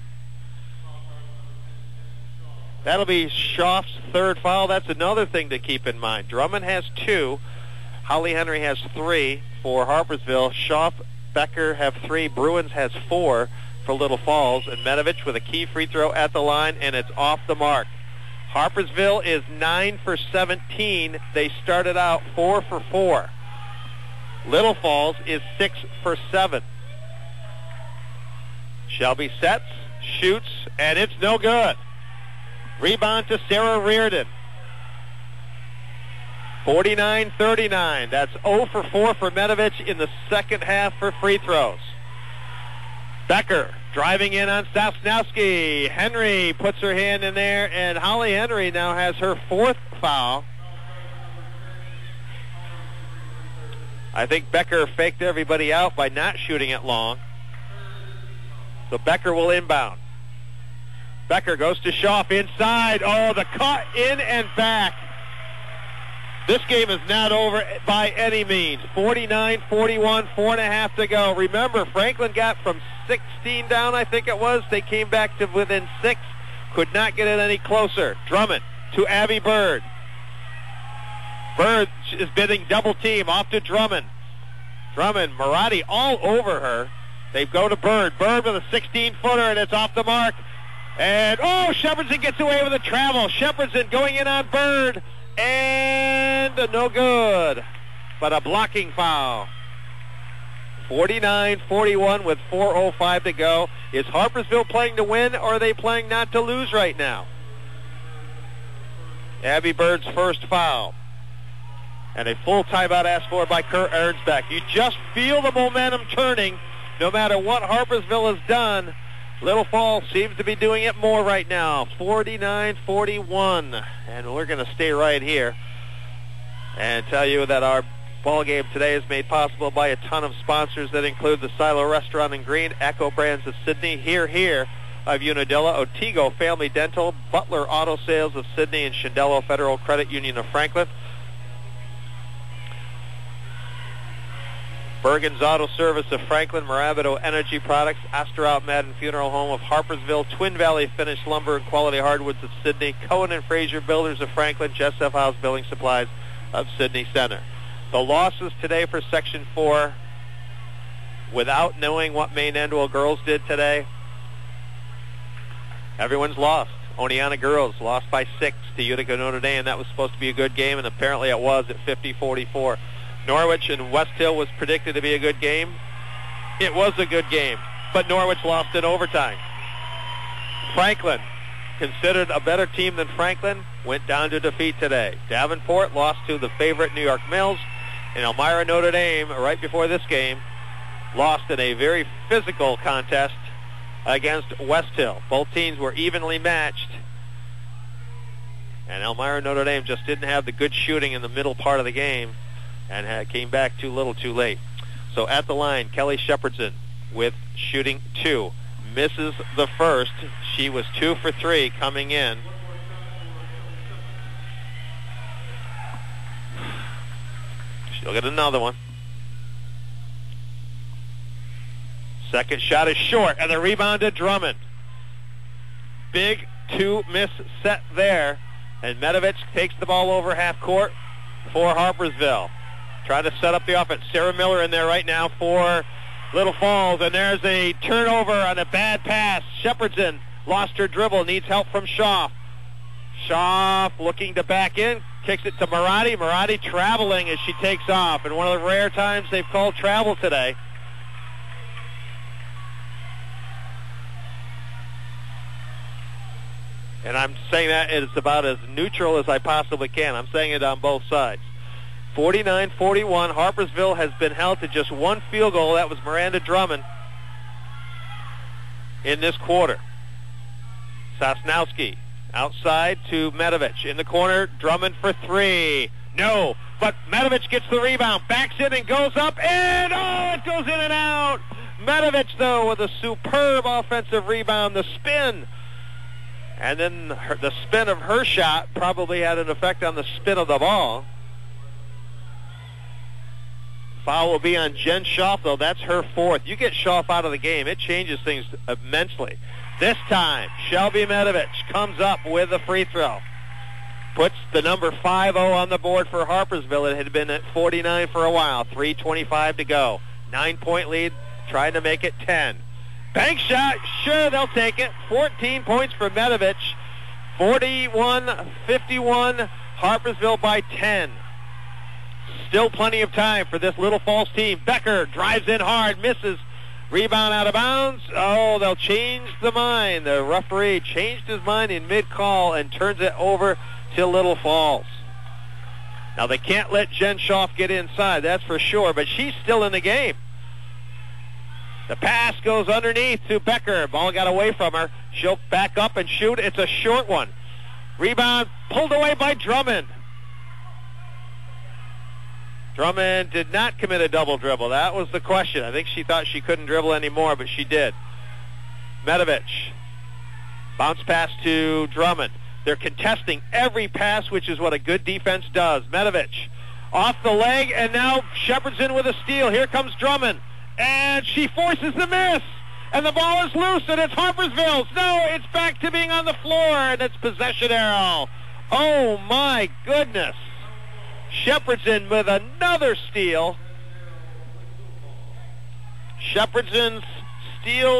That'll be Schaaf's third foul. That's another thing to keep in mind. Drummond has 2. Holly Henry has 3 for Harpersville. Schaaf, Becker have 3. Bruins has 4 for Little Falls. And Medovich with a key free throw at the line, and it's off the mark. Harpersville is 9 for 17. They started out 4 for 4. Little Falls is 6 for 7. Shelby sets, shoots, and it's no good. Rebound to Sarah Reardon. 49-39. That's 0 for 4 for Medovich in the second half for free throws. Becker driving in on Sosnowski. Henry puts her hand in there, and Holly Henry now has her 4th foul. I think Becker faked everybody out by not shooting it long. So Becker will inbound. Becker goes to Schaaf inside. Oh, the cut in and back. This game is not over by any means. 49-41, 4.5 to go. Remember, Franklin got from 16 down, I think it was. They came back to within 6. Could not get it any closer. Drummond to Abby Bird. Bird is bidding double team off to Drummond. Drummond, Marotti all over her. They go to Bird. Bird with a 16-footer, and it's off the mark. And, oh, Shepherdson gets away with a travel. Shepherdson going in on Bird. And no good, but a blocking foul. 49-41 with 4:05 to go. Is Harpersville playing to win, or are they playing not to lose right now? Abby Bird's first foul. And a full timeout asked for by Kurt Ernsbeck. You just feel the momentum turning no matter what Harpersville has done. Little Falls seems to be doing it more right now. 49-41. And we're going to stay right here and tell you that our ball game today is made possible by a ton of sponsors that include the Silo Restaurant in Green, Echo Brands of Sydney, Here of Unadilla, Otigo Family Dental, Butler Auto Sales of Sydney, and Shandello Federal Credit Union of Franklin. Bergen's Auto Service of Franklin, Marabito Energy Products, Astrout Madden Funeral Home of Harpersville, Twin Valley Finished Lumber and Quality Hardwoods of Sydney, Cohen and Fraser Builders of Franklin, Jessup House Building Supplies of Sydney Center. The losses today for Section 4, without knowing what Maine Endwell girls did today, everyone's lost. Oneonta girls lost by 6 to Utica Notre Dame. That was supposed to be a good game, and apparently it was at 50-44. Norwich and West Hill was predicted to be a good game. It was a good game, but Norwich lost in overtime. Franklin, considered a better team than Franklin, went down to defeat today. Davenport lost to the favorite New York Mills, and Elmira Notre Dame, right before this game, lost in a very physical contest against West Hill. Both teams were evenly matched, and Elmira Notre Dame just didn't have the good shooting in the middle part of the game, and came back too little too late. So at the line, Kelly Shepherdson with shooting 2. Misses the first. She was 2 for 3 coming in. She'll get another one. Second shot is short, and the rebound to Drummond. Big 2-miss set there And Medovich takes the ball over half court for Harpersville. Trying to set up the offense. Sarah Miller in there right now for Little Falls. And there's a turnover on a bad pass. Shepherdson lost her dribble. Needs help from Schaaf. Schaaf looking to back in. Kicks it to Marotti. Marotti traveling as she takes off. And one of the rare times they've called travel today. And I'm saying that it's about as neutral as I possibly can. I'm saying it on both sides. 49-41. Harpersville has been held to just one field goal. That was Miranda Drummond in this quarter. Sosnowski outside to Medovich. In the corner, Drummond for three. No, but Medovich gets the rebound. Backs in and goes up. And, it goes in and out. Medovich, though, with a superb offensive rebound. The spin. And then the spin of her shot probably had an effect on the spin of the ball. Foul will be on Jen Schaaf, though. That's her fourth. You get Schaaf out of the game, it changes things immensely. This time, Shelby Medovich comes up with a free throw. Puts the number 5-0 on the board for Harpersville. It had been at 49 for a while. 3:25 to go. 9-point lead, trying to make it 10. Bank shot, sure, they'll take it. 14 points for Medovich. 41-51, Harpersville by 10. Still plenty of time for this Little Falls team. Becker drives in hard, misses. Rebound out of bounds. Oh, they'll change the mind. The referee changed his mind in mid-call and turns it over to Little Falls. Now, they can't let Jen Schaaf get inside, that's for sure, but she's still in the game. The pass goes underneath to Becker. Ball got away from her. She'll back up and shoot. It's a short one. Rebound pulled away by Drummond. Drummond did not commit a double dribble. That was the question. I think she thought she couldn't dribble anymore, but she did. Medovich. Bounce pass to Drummond. They're contesting every pass, which is what a good defense does. Medovich off the leg, and now Shepherdson with a steal. Here comes Drummond. And she forces the miss. And the ball is loose, and it's Harpersville's. No, it's back to being on the floor, and it's possession arrow. Oh, my goodness. Shepherdson with another steal. Shepherdson's steals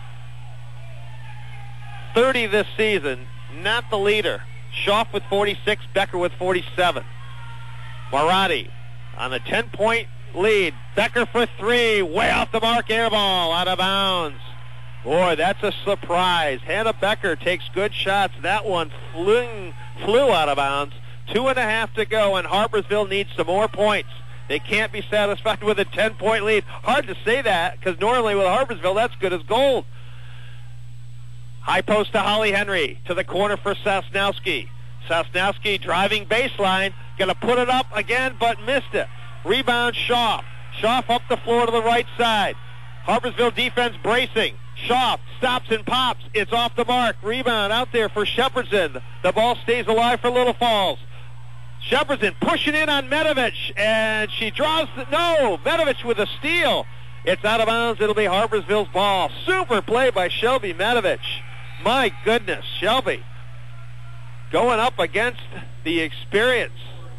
30 this season. Not the leader. Schaaf with 46, Becker with 47. Marotti on a 10-point lead. Becker for three. Way off the mark. Air ball. Out of bounds. Boy, that's a surprise. Hannah Becker takes good shots. That one flew out of bounds. 2.5 to go, and Harpersville needs some more points. They can't be satisfied with a 10-point lead. Hard to say that, because normally with Harpersville, that's good as gold. High post to Holly Henry. To the corner for Sosnowski. Sosnowski driving baseline. Going to put it up again, but missed it. Rebound, Schaaf. Schaaf up the floor to the right side. Harpersville defense bracing. Schaaf stops and pops. It's off the mark. Rebound out there for Shepherdson. The ball stays alive for Little Falls. Shepherdson pushing in on Medovich, and she draws Medovich with a steal. It's out of bounds. It'll be Harpersville's ball. Super play by Shelby Medovich. My goodness, Shelby going up against the experience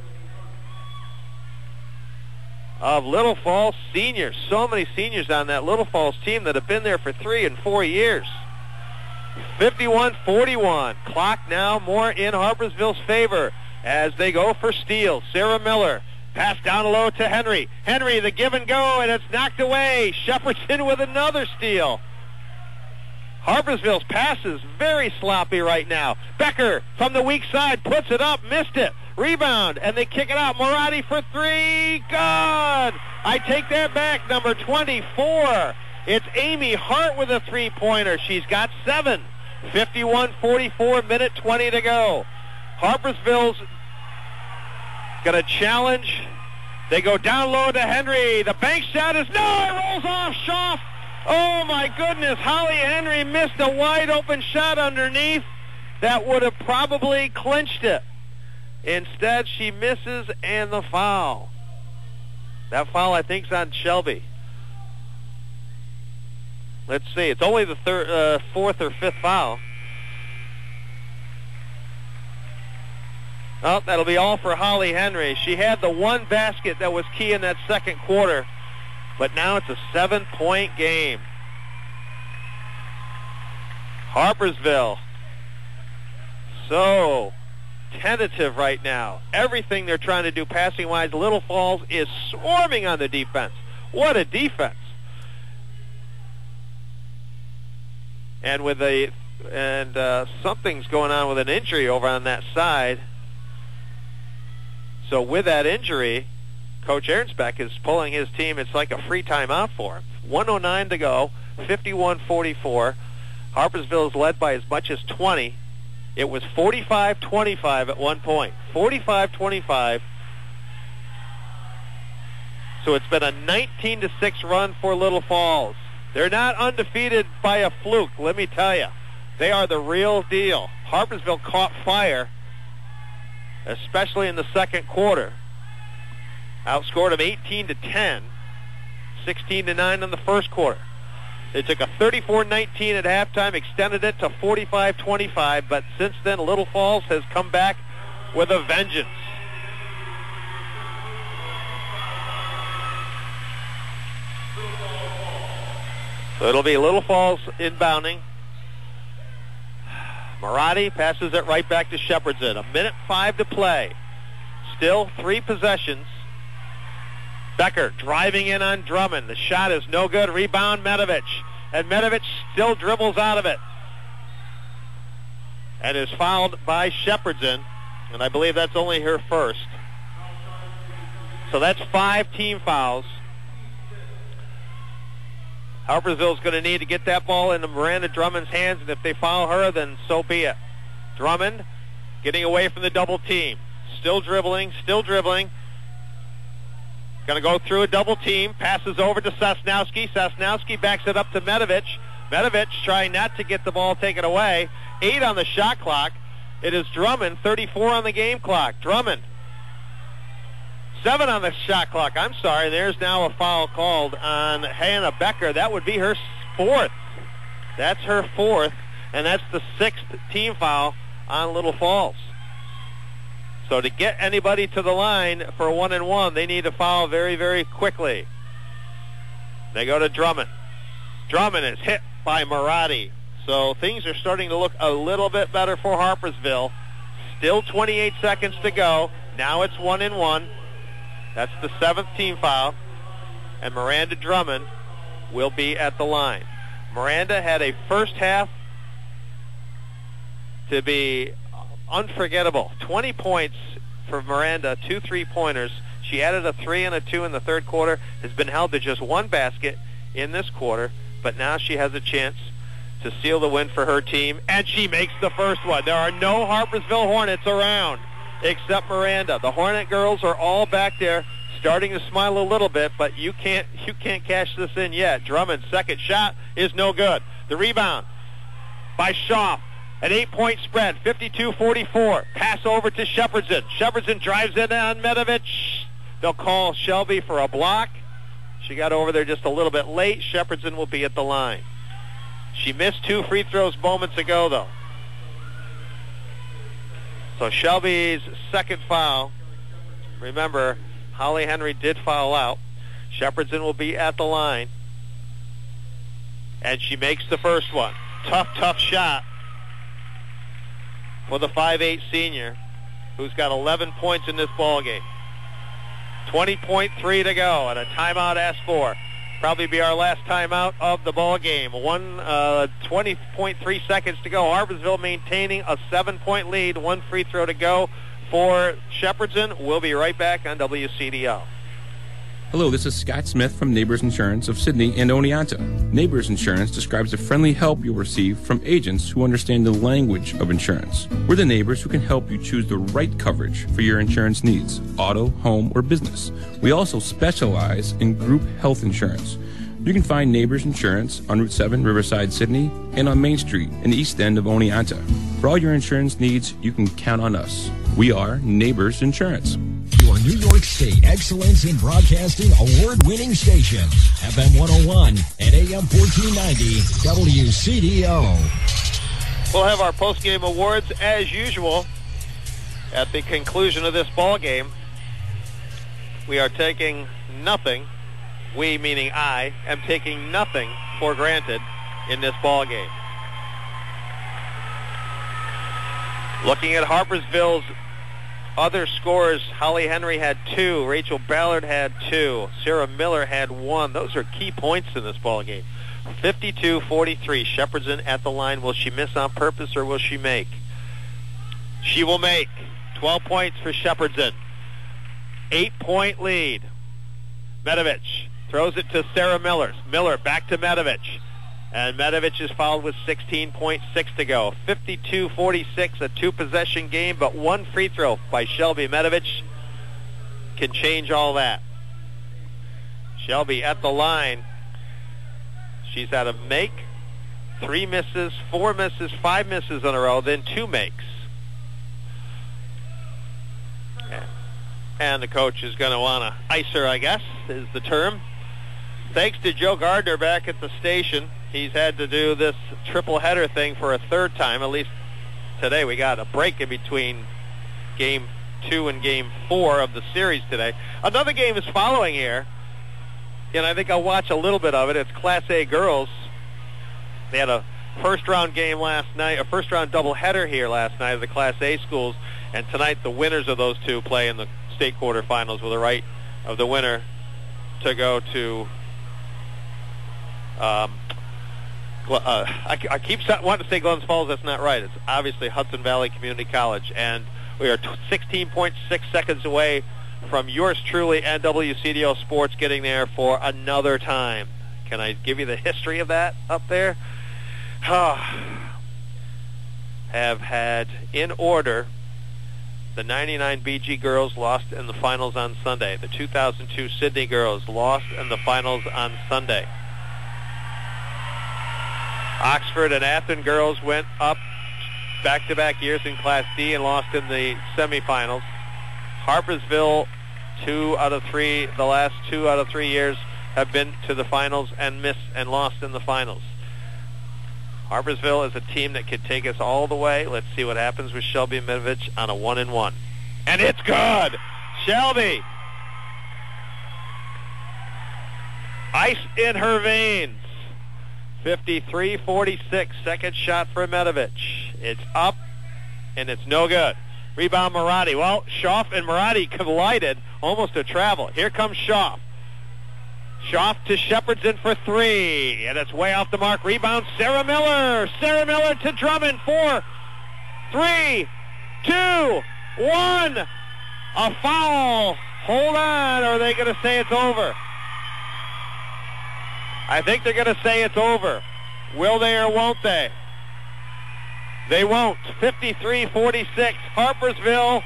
of Little Falls seniors. So many seniors on that Little Falls team that have been there for 3 and 4 years. 51-41. Clock now more in Harpersville's favor as they go for steals. Sarah Miller. Pass down low to Henry. Henry, the give and go, and it's knocked away. Shepherdson with another steal. Harpersville's pass is very sloppy right now. Becker from the weak side puts it up, missed it. Rebound, and they kick it out. Marotti for three. Good. I take that back. Number 24. It's Amy Hart with a three-pointer. She's got 7. 51-44, minute 20 to go. Harpersville's going to challenge. They go down low to Henry. The bank shot is, no, it rolls off. Schaaf. Oh, my goodness. Holly Henry missed a wide-open shot underneath that would have probably clinched it. Instead, she misses, and the foul. That foul, I think, is on Shelby. Let's see. It's only the fourth or fifth foul. Oh, that'll be all for Holly Henry. She had the one basket that was key in that second quarter, but now it's a 7-point game. Harpersville, so tentative right now. Everything they're trying to do passing-wise, Little Falls is swarming on the defense. What a defense. And with something's going on with an injury over on that side. So with that injury, Coach Ahrensbeck is pulling his team. It's like a free timeout for him. 1:09 to go, 51-44. Harpersville is led by as much as 20. It was 45-25 at one point. 45-25. So it's been a 19-6 run for Little Falls. They're not undefeated by a fluke, let me tell you. They are the real deal. Harpersville caught fire, especially in the second quarter. Outscored them 18-10, 16-9 in the first quarter. They took a 34-19 at halftime, extended it to 45-25, but since then, Little Falls has come back with a vengeance. So it'll be Little Falls inbounding. Marotti passes it right back to Shepherdson. 1:05 to play. Still 3 possessions. Becker driving in on Drummond. The shot is no good. Rebound, Medovich. And Medovich still dribbles out of it. And is fouled by Shepherdson. And I believe that's only her first. So that's 5 team fouls. Harpersville's going to need to get that ball into Miranda Drummond's hands, and if they foul her, then so be it. Drummond getting away from the double team. Still dribbling. Going to go through a double team. Passes over to Sosnowski. Sosnowski backs it up to Medovich. Medovich trying not to get the ball taken away. 8 on the shot clock. It is Drummond, 34 on the game clock. Drummond. 7 on the shot clock. I'm sorry. There's now a foul called on Hannah Becker. That would be her 4th. That's her 4th, and that's the 6th team foul on Little Falls. So to get anybody to the line for a 1-and-1, they need to foul very, very quickly. They go to Drummond. Drummond is hit by Marotti. So things are starting to look a little bit better for Harpersville. Still 28 seconds to go. Now it's 1-and-1. That's the 7th team foul. And Miranda Drummond will be at the line. Miranda had a first half to be unforgettable. 20 points for Miranda, 2 3-pointers. She added a 3 and a 2 in the third quarter, has been held to just 1 basket in this quarter, but now she has a chance to seal the win for her team, and she makes the first one. There are no Harpersville Hornets around except Miranda. The Hornet girls are all back there starting to smile a little bit, but you can't cash this in yet. Drummond's second shot is no good. The rebound by Schaaf. An 8-point spread, 52-44. Pass over to Shepherdson. Shepherdson drives in on Medovich. They'll call Shelby for a block. She got over there just a little bit late. Shepherdson will be at the line. She missed 2 free throws moments ago, though. So Shelby's second foul. Remember, Holly Henry did foul out. Shepherdson will be at the line. And she makes the first one. Tough shot for the 5'8 senior, who's got 11 points in this ball game. 20.3 to go, and a timeout asked for. Probably be our last timeout of the ball game. 20.3 seconds to go. Harpersville maintaining a 7-point lead. 1 free throw to go for Shepherdson. We'll be right back on WCDO. Hello, this is Scott Smith from Neighbors Insurance of Sydney and Oneonta. Neighbors Insurance describes the friendly help you'll receive from agents who understand the language of insurance. We're the neighbors who can help you choose the right coverage for your insurance needs, auto, home, or business. We also specialize in group health insurance. You can find Neighbors Insurance on Route 7, Riverside, Sydney, and on Main Street in the east end of Oneonta. For all your insurance needs, you can count on us. We are Neighbors Insurance. Your New York State Excellence in Broadcasting award-winning station, FM 101 and AM 1490 WCDO. We'll have our post-game awards as usual. At the conclusion of this ball game, we are taking nothing. We, meaning I, am taking nothing for granted in this ball game. Looking at Harpersville's other scores, Holly Henry had 2, Rachel Ballard had 2, Sarah Miller had 1. Those are key points in this ball game. 52-43. Shepherdson at the line. Will she miss on purpose or will she make? She will make. 12 points for Shepherdson. 8-point lead. Medovich throws it to Sarah Miller. Miller back to Medovich. And Medovich is fouled with 16.6 to go. 52-46, a 2-possession game, but 1 free throw by Shelby Medovich can change all that. Shelby at the line. She's had a make, 3 misses, 4 misses, 5 misses in a row, then 2 makes. And the coach is going to want to ice her, I guess, is the term. Thanks to Joe Gardner back at the station. He's had to do this triple header thing for a 3rd time. At least today we got a break in between Game 2 and Game 4 of the series today. Another game is following here, and I think I'll watch a little bit of it. It's Class A girls. They had a first-round game last night, a first-round doubleheader here last night of the Class A schools, and tonight the winners of those two play in the state quarterfinals with the right of the winner to go to I keep wanting to say Glens Falls. That's not right. It's obviously Hudson Valley Community College. And we are 16.6 seconds away from yours truly and WCDO Sports getting there for another time. Can I give you the history of that up there? Have had, in order, the 99 BG girls lost in the finals on Sunday. The 2002 Sydney girls lost in the finals on Sunday. Oxford and Athens girls went up back-to-back years in Class D and lost in the semifinals. Harpersville, the last 2 out of 3 years have been to the finals and missed and lost in the finals. Harpersville is a team that could take us all the way. Let's see what happens with Shelby Medovich on a 1-and-1. And it's good! Shelby! Ice in her veins. 53-46, second shot for Medovich. It's up, and it's no good. Rebound Maradi. Well, Schaff and Maradi collided, almost a travel. Here comes Schaff. Schaff to Shepherdson for 3, and it's way off the mark. Rebound, Sarah Miller. Sarah Miller to Drummond. 4, 3, 2, 1. A foul. Hold on, or are they going to say it's over? I think they're going to say it's over. Will they or won't they? They won't. 53-46. Harpersville.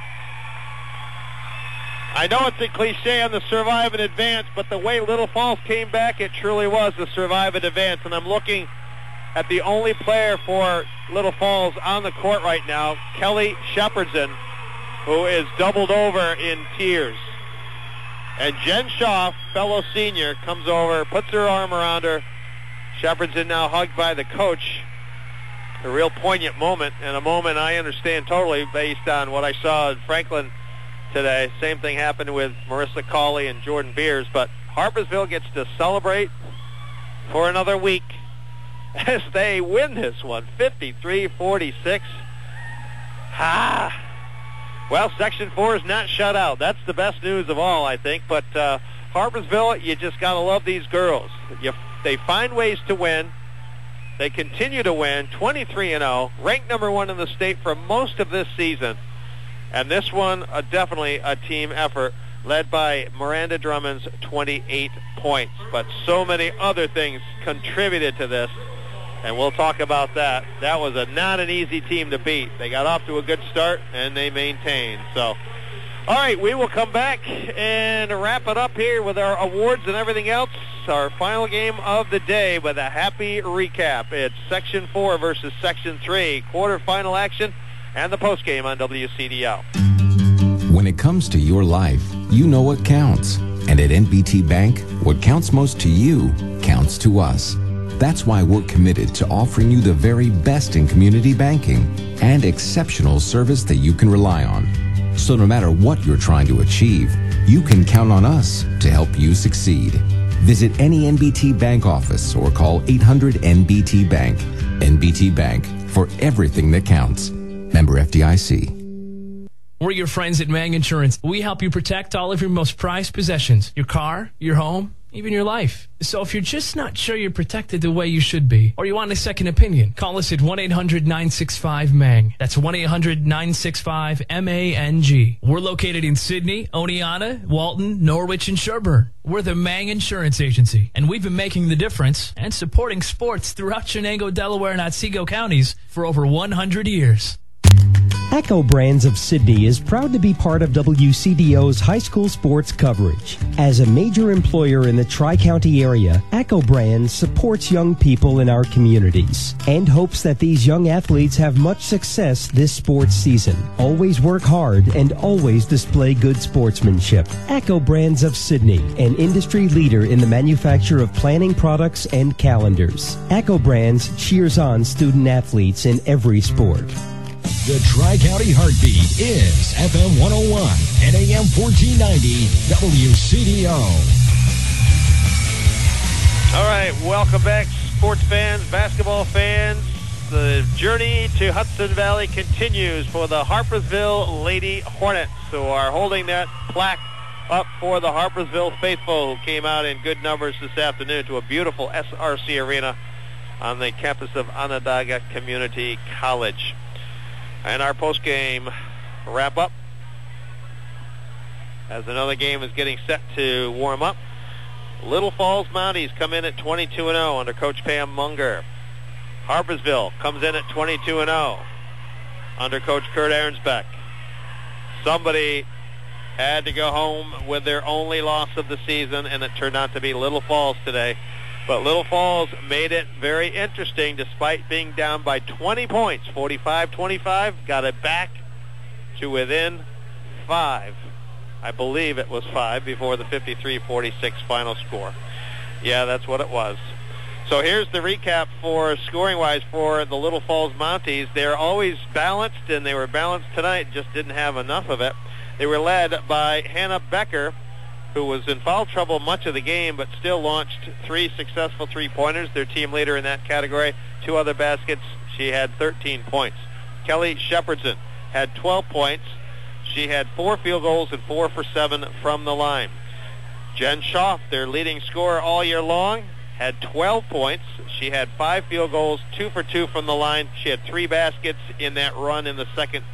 I know it's a cliche on the survive and advance, but the way Little Falls came back, it truly was the survive and advance. And I'm looking at the only player for Little Falls on the court right now, Kelly Shepherdson, who is doubled over in tears. And Jen Schaff, fellow senior, comes over, puts her arm around her. Shepherdson now hugged by the coach. A real poignant moment, and a moment I understand totally based on what I saw in Franklin today. Same thing happened with Marissa Cawley and Jordan Beers, but Harpersville gets to celebrate for another week as they win this one, 53-46. Well, Section 4 is not shut out. That's the best news of all, I think. But Harpersville, you just got to love these girls. They find ways to win. They continue to win, 23-0, ranked number 1 in the state for most of this season. And this one, definitely a team effort, led by Miranda Drummond's 28 points. But so many other things contributed to this, and we'll talk about that. That was not an easy team to beat. They got off to a good start, and they maintained. So, all right, we will come back and wrap it up here with our awards and everything else. Our final game of the day with a happy recap. It's Section 4 versus Section 3, quarterfinal action, and the postgame on WCDO. When it comes to your life, you know what counts. And at NBT Bank, what counts most to you counts to us. That's why we're committed to offering you the very best in community banking and exceptional service that you can rely on. So no matter what you're trying to achieve, you can count on us to help you succeed. Visit any NBT Bank office or call 800-NBT Bank. NBT Bank, for everything that counts. Member FDIC. We're your friends at Mang Insurance. We help you protect all of your most prized possessions, your car, your home, even your life. So if you're just not sure you're protected the way you should be, or you want a second opinion, call us at 1-800-965-MANG. That's 1-800-965-MANG. We're located in Sydney, Oneonta, Walton, Norwich, and Sherburne. We're the Mang Insurance Agency, and we've been making the difference and supporting sports throughout Chenango, Delaware, and Otsego counties for over 100 years. Echo Brands of Sydney is proud to be part of WCDO's high school sports coverage. As a major employer in the Tri-County area, Echo Brands supports young people in our communities and hopes that these young athletes have much success this sports season. Always work hard and always display good sportsmanship. Echo Brands of Sydney, an industry leader in the manufacture of planning products and calendars. Echo Brands cheers on student athletes in every sport. The Tri-County Heartbeat is FM 101 and AM 1490 WCDO. All right, welcome back, sports fans, basketball fans. The journey to Hudson Valley continues for the Harpersville Lady Hornets, who are holding that plaque up for the Harpersville faithful, who came out in good numbers this afternoon to a beautiful SRC arena on the campus of Onondaga Community College. And our post-game wrap-up as another game is getting set to warm up. Little Falls Mounties come in at 22-0 under Coach Pam Munger. Harpersville comes in at 22-0 under Coach Kurt Ahrensbeck. Somebody had to go home with their only loss of the season, and it turned out to be Little Falls today. But Little Falls made it very interesting despite being down by 20 points, 45-25, got it back to within 5. I believe it was 5 before the 53-46 final score. Yeah, that's what it was. So here's the recap for scoring-wise for the Little Falls Mounties. They're always balanced, and they were balanced tonight, just didn't have enough of it. They were led by Hannah Becker, who was in foul trouble much of the game, but still launched 3 successful three-pointers. Their team leader in that category. 2 other baskets. She had 13 points. Kelly Shepherdson had 12 points. She had 4 field goals and 4 for 7 from the line. Jen Schaff, their leading scorer all year long, had 12 points. She had 5 field goals, 2 for 2 from the line. She had 3 baskets in that run in the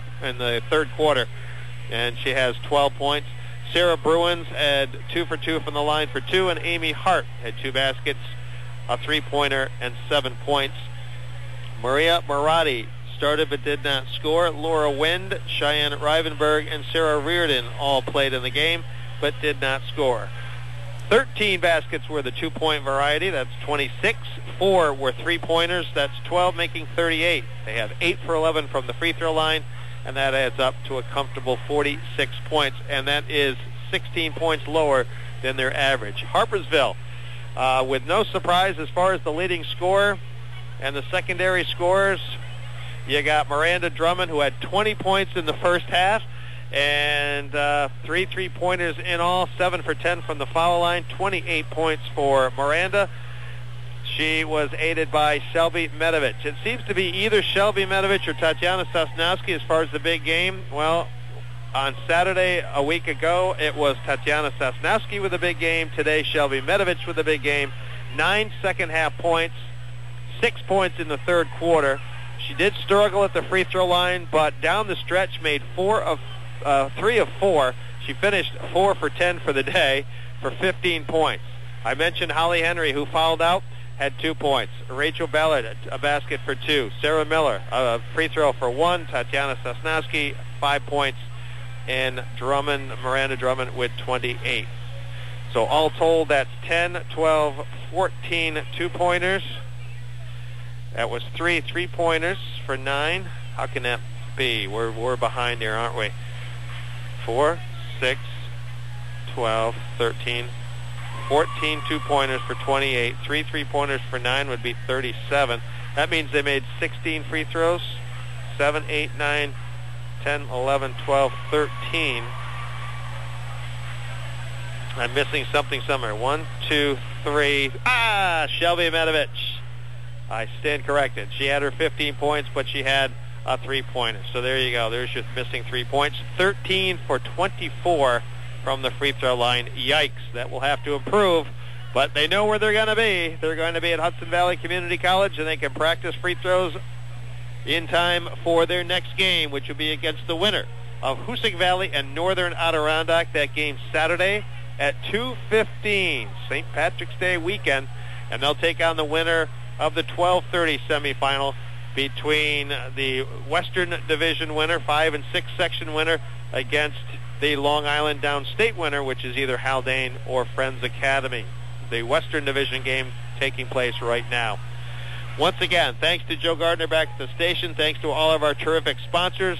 third quarter, and she has 12 points. Sarah Bruins had 2 for 2 from the line for 2, and Amy Hart had 2 baskets, a 3-pointer, and 7 points. Maria Maratti started but did not score. Laura Wind, Cheyenne Rivenberg, and Sarah Reardon all played in the game but did not score. 13 baskets were the 2-point variety. That's 26. 4 were 3-pointers. That's 12, making 38. They have 8 for 11 from the free throw line, and that adds up to a comfortable 46 points, and that is 16 points lower than their average. Harpersville, with no surprise as far as the leading scorer and the secondary scorers, you got Miranda Drummond, who had 20 points in the first half, and 3 3-pointers in all, 7 for 10 from the foul line, 28 points for Miranda. She was aided by Shelby Medovich. It seems to be either Shelby Medovich or Tatiana Sosnowski as far as the big game. Well, on Saturday a week ago, it was Tatiana Sosnowski with a big game. Today, Shelby Medovich with a big game. 9 second-half points, 6 points in the third quarter. She did struggle at the free throw line, but down the stretch made 3 of 4. She finished 4 for 10 for the day for 15 points. I mentioned Holly Henry, who fouled out, had 2 points. Rachel Ballard, a basket for 2. Sarah Miller, a free throw for 1. Tatiana Sosnowski, 5 points. And Miranda Drummond with 28. So all told, that's 10, 12, 14 2-pointers. That was 3 3-pointers for 9. How can that be? We're behind there, aren't we? 4, 6, 12, 13, 14 two-pointers for 28. 3 three-pointers for 9 would be 37. That means they made 16 free throws. 7, 8, 9, 10, 11, 12, 13. I'm missing something somewhere. 1, 2, 3. Shelby Medovich. I stand corrected. She had her 15 points, but she had a three-pointer. So there you go. There's your missing 3 points. 13 for 24 from the free throw line. Yikes. That will have to improve. But they know where they're going to be. They're going to be at Hudson Valley Community College, and they can practice free throws in time for their next game, which will be against the winner of Hoosick Valley and Northern Adirondack. That game Saturday at 2:15, St. Patrick's Day weekend, and they'll take on the winner of the 12:30 semifinal between the Western Division winner, 5 and 6 section winner, against the Long Island Downstate winner, which is either Haldane or Friends Academy. The Western Division game taking place right now. Once again, thanks to Joe Gardner back at the station. Thanks to all of our terrific sponsors.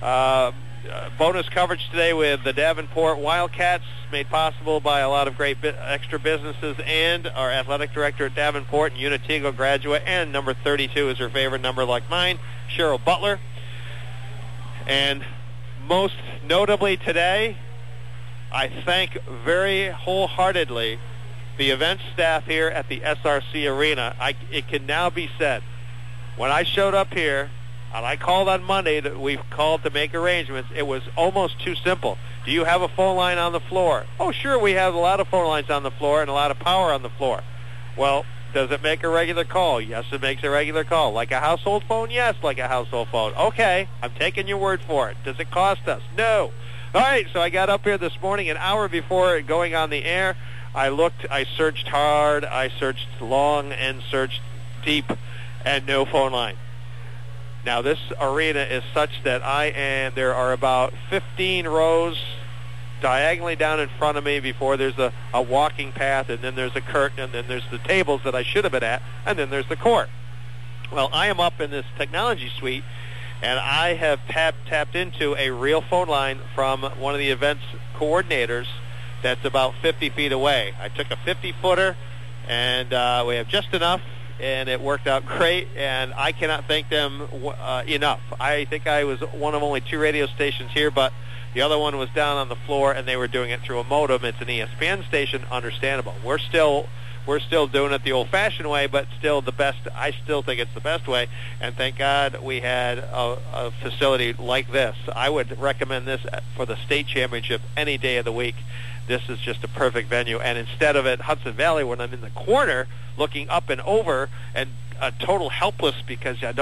Bonus coverage today with the Davenport Wildcats, made possible by a lot of great extra businesses, and our athletic director at Davenport, and Unitigo graduate, and number 32 is her favorite number like mine, Cheryl Butler. And most notably today, I thank very wholeheartedly the event staff here at the SRC Arena. It can now be said, when I showed up here, and I called on Monday, that we called to make arrangements, it was almost too simple. Do you have a phone line on the floor? Oh, sure, we have a lot of phone lines on the floor and a lot of power on the floor. Well, does it make a regular call? Yes, it makes a regular call. Like a household phone? Yes, like a household phone. Okay, I'm taking your word for it. Does it cost us? No. All right, so I got up here this morning, an hour before going on the air. I looked, I searched hard, I searched long, and searched deep, and no phone line. Now, this arena is such that there are about 15 rows diagonally down in front of me before there's a walking path, and then there's a curtain, and then there's the tables that I should have been at, and then there's the court. Well, I am up in this technology suite, and I have tapped into a real phone line from one of the event's coordinators that's about 50 feet away. I took a 50-footer, and we have just enough, and it worked out great, and I cannot thank them enough. I think I was one of only 2 radio stations here, but the other one was down on the floor, and they were doing it through a modem. It's an ESPN station, understandable. We're still doing it the old-fashioned way, but still the best. I still think it's the best way, and thank God we had a facility like this. I would recommend this for the state championship any day of the week. This is just a perfect venue, and instead of at Hudson Valley, when I'm in the corner looking up and over and total helpless because I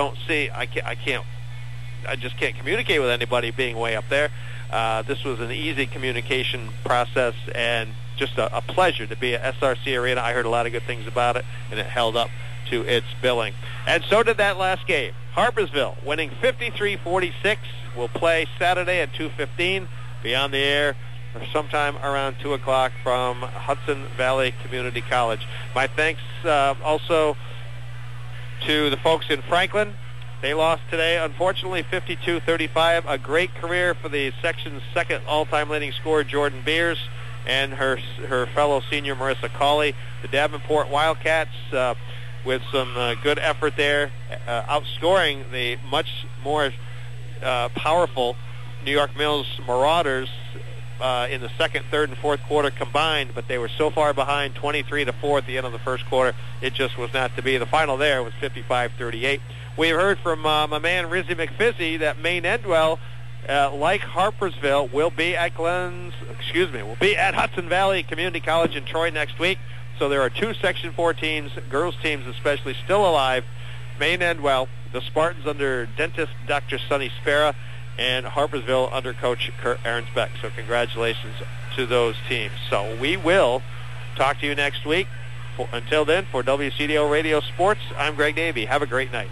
just can't communicate with anybody being way up there. This was an easy communication process, and just a pleasure to be at SRC Arena. I heard a lot of good things about it, and it held up to its billing. And so did that last game. Harpersville winning 53-46 will play Saturday at 2:15. Be on the air sometime around 2 o'clock from Hudson Valley Community College. My thanks also to the folks in Franklin. They lost today, unfortunately, 52-35. A great career for the section's second all-time leading scorer, Jordan Beers, and her fellow senior, Marissa Cawley. The Davenport Wildcats, with some good effort there, outscoring the much more powerful New York Mills Marauders in the second, third, and fourth quarter combined, but they were so far behind, 23-4 at the end of the first quarter, it just was not to be. The final there was 55-38. We've heard from my man Rizzy McFizzy that Maine Endwell, like Harpersville, will be at Hudson Valley Community College in Troy next week. So there are 2 Section 4 teams, girls teams especially, still alive. Maine Endwell, the Spartans under dentist Dr. Sonny Spera, and Harpersville under Coach Kurt Ahrensbeck. So congratulations to those teams. So we will talk to you next week. Until then, for WCDO Radio Sports, I'm Greg Davey. Have a great night.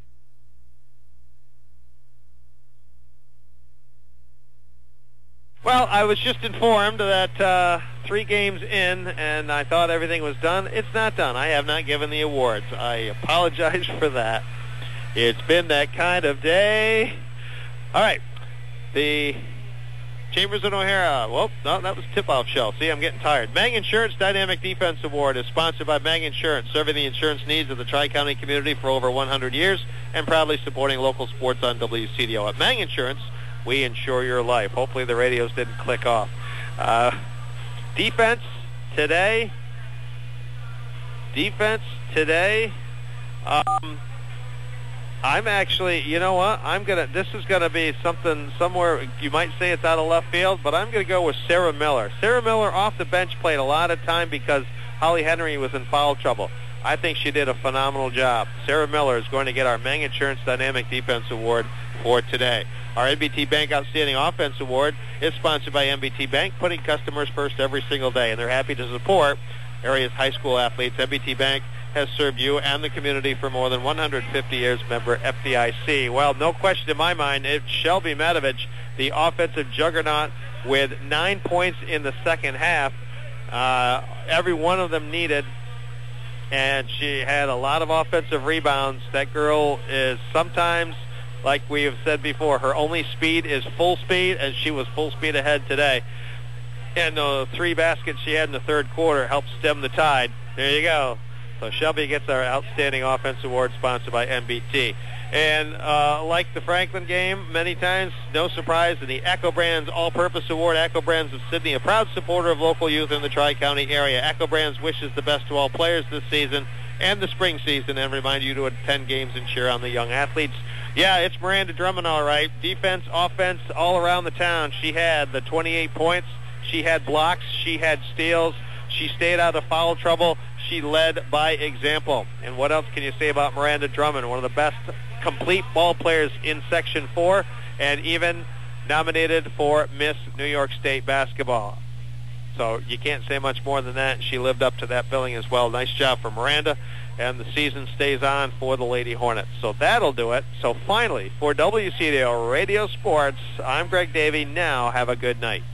Well, I was just informed that 3 games in, and I thought everything was done. It's not done. I have not given the awards. I apologize for that. It's been that kind of day. All right. The Chambers and O'Hara. Well, no, that was tip-off show. See, I'm getting tired. Mang Insurance Dynamic Defense Award is sponsored by Mang Insurance, serving the insurance needs of the Tri-County community for over 100 years and proudly supporting local sports on WCDO. At Mang Insurance, we insure your life. Hopefully the radios didn't click off. Defense today. I'm actually, you know what? This is gonna be something somewhere. You might say it's out of left field, but I'm gonna go with Sarah Miller. Sarah Miller off the bench played a lot of time because Holly Henry was in foul trouble. I think she did a phenomenal job. Sarah Miller is going to get our Mang Insurance Dynamic Defense Award for today. Our NBT Bank Outstanding Offense Award is sponsored by NBT Bank, putting customers first every single day, and they're happy to support area's high school athletes. NBT Bank has served you and the community for more than 150 years. Member FDIC. Well, no question in my mind, it's Shelby Medovich, the offensive juggernaut, with 9 points in the second half. Every one of them needed, and she had a lot of offensive rebounds. That girl is sometimes, like we have said before, her only speed is full speed, and she was full speed ahead today. And the 3 baskets she had in the third quarter helped stem the tide. There you go. So Shelby gets our Outstanding Offense Award, sponsored by NBT. And like the Franklin game, many times, no surprise, in the Echo Brands All-Purpose Award, Echo Brands of Sydney, a proud supporter of local youth in the Tri-County area. Echo Brands wishes the best to all players this season and the spring season, and remind you to attend games and cheer on the young athletes. Yeah, it's Miranda Drummond, all right. Defense, offense, all around the town. She had the 28 points. She had blocks. She had steals. She stayed out of foul trouble. She led by example. And what else can you say about Miranda Drummond? One of the best complete ball players in Section 4, and even nominated for Miss New York State basketball. So you can't say much more than that. She lived up to that billing as well. Nice job for Miranda. And the season stays on for the Lady Hornets. So that'll do it. So finally, for WCDO Radio Sports, I'm Greg Davey. Now have a good night.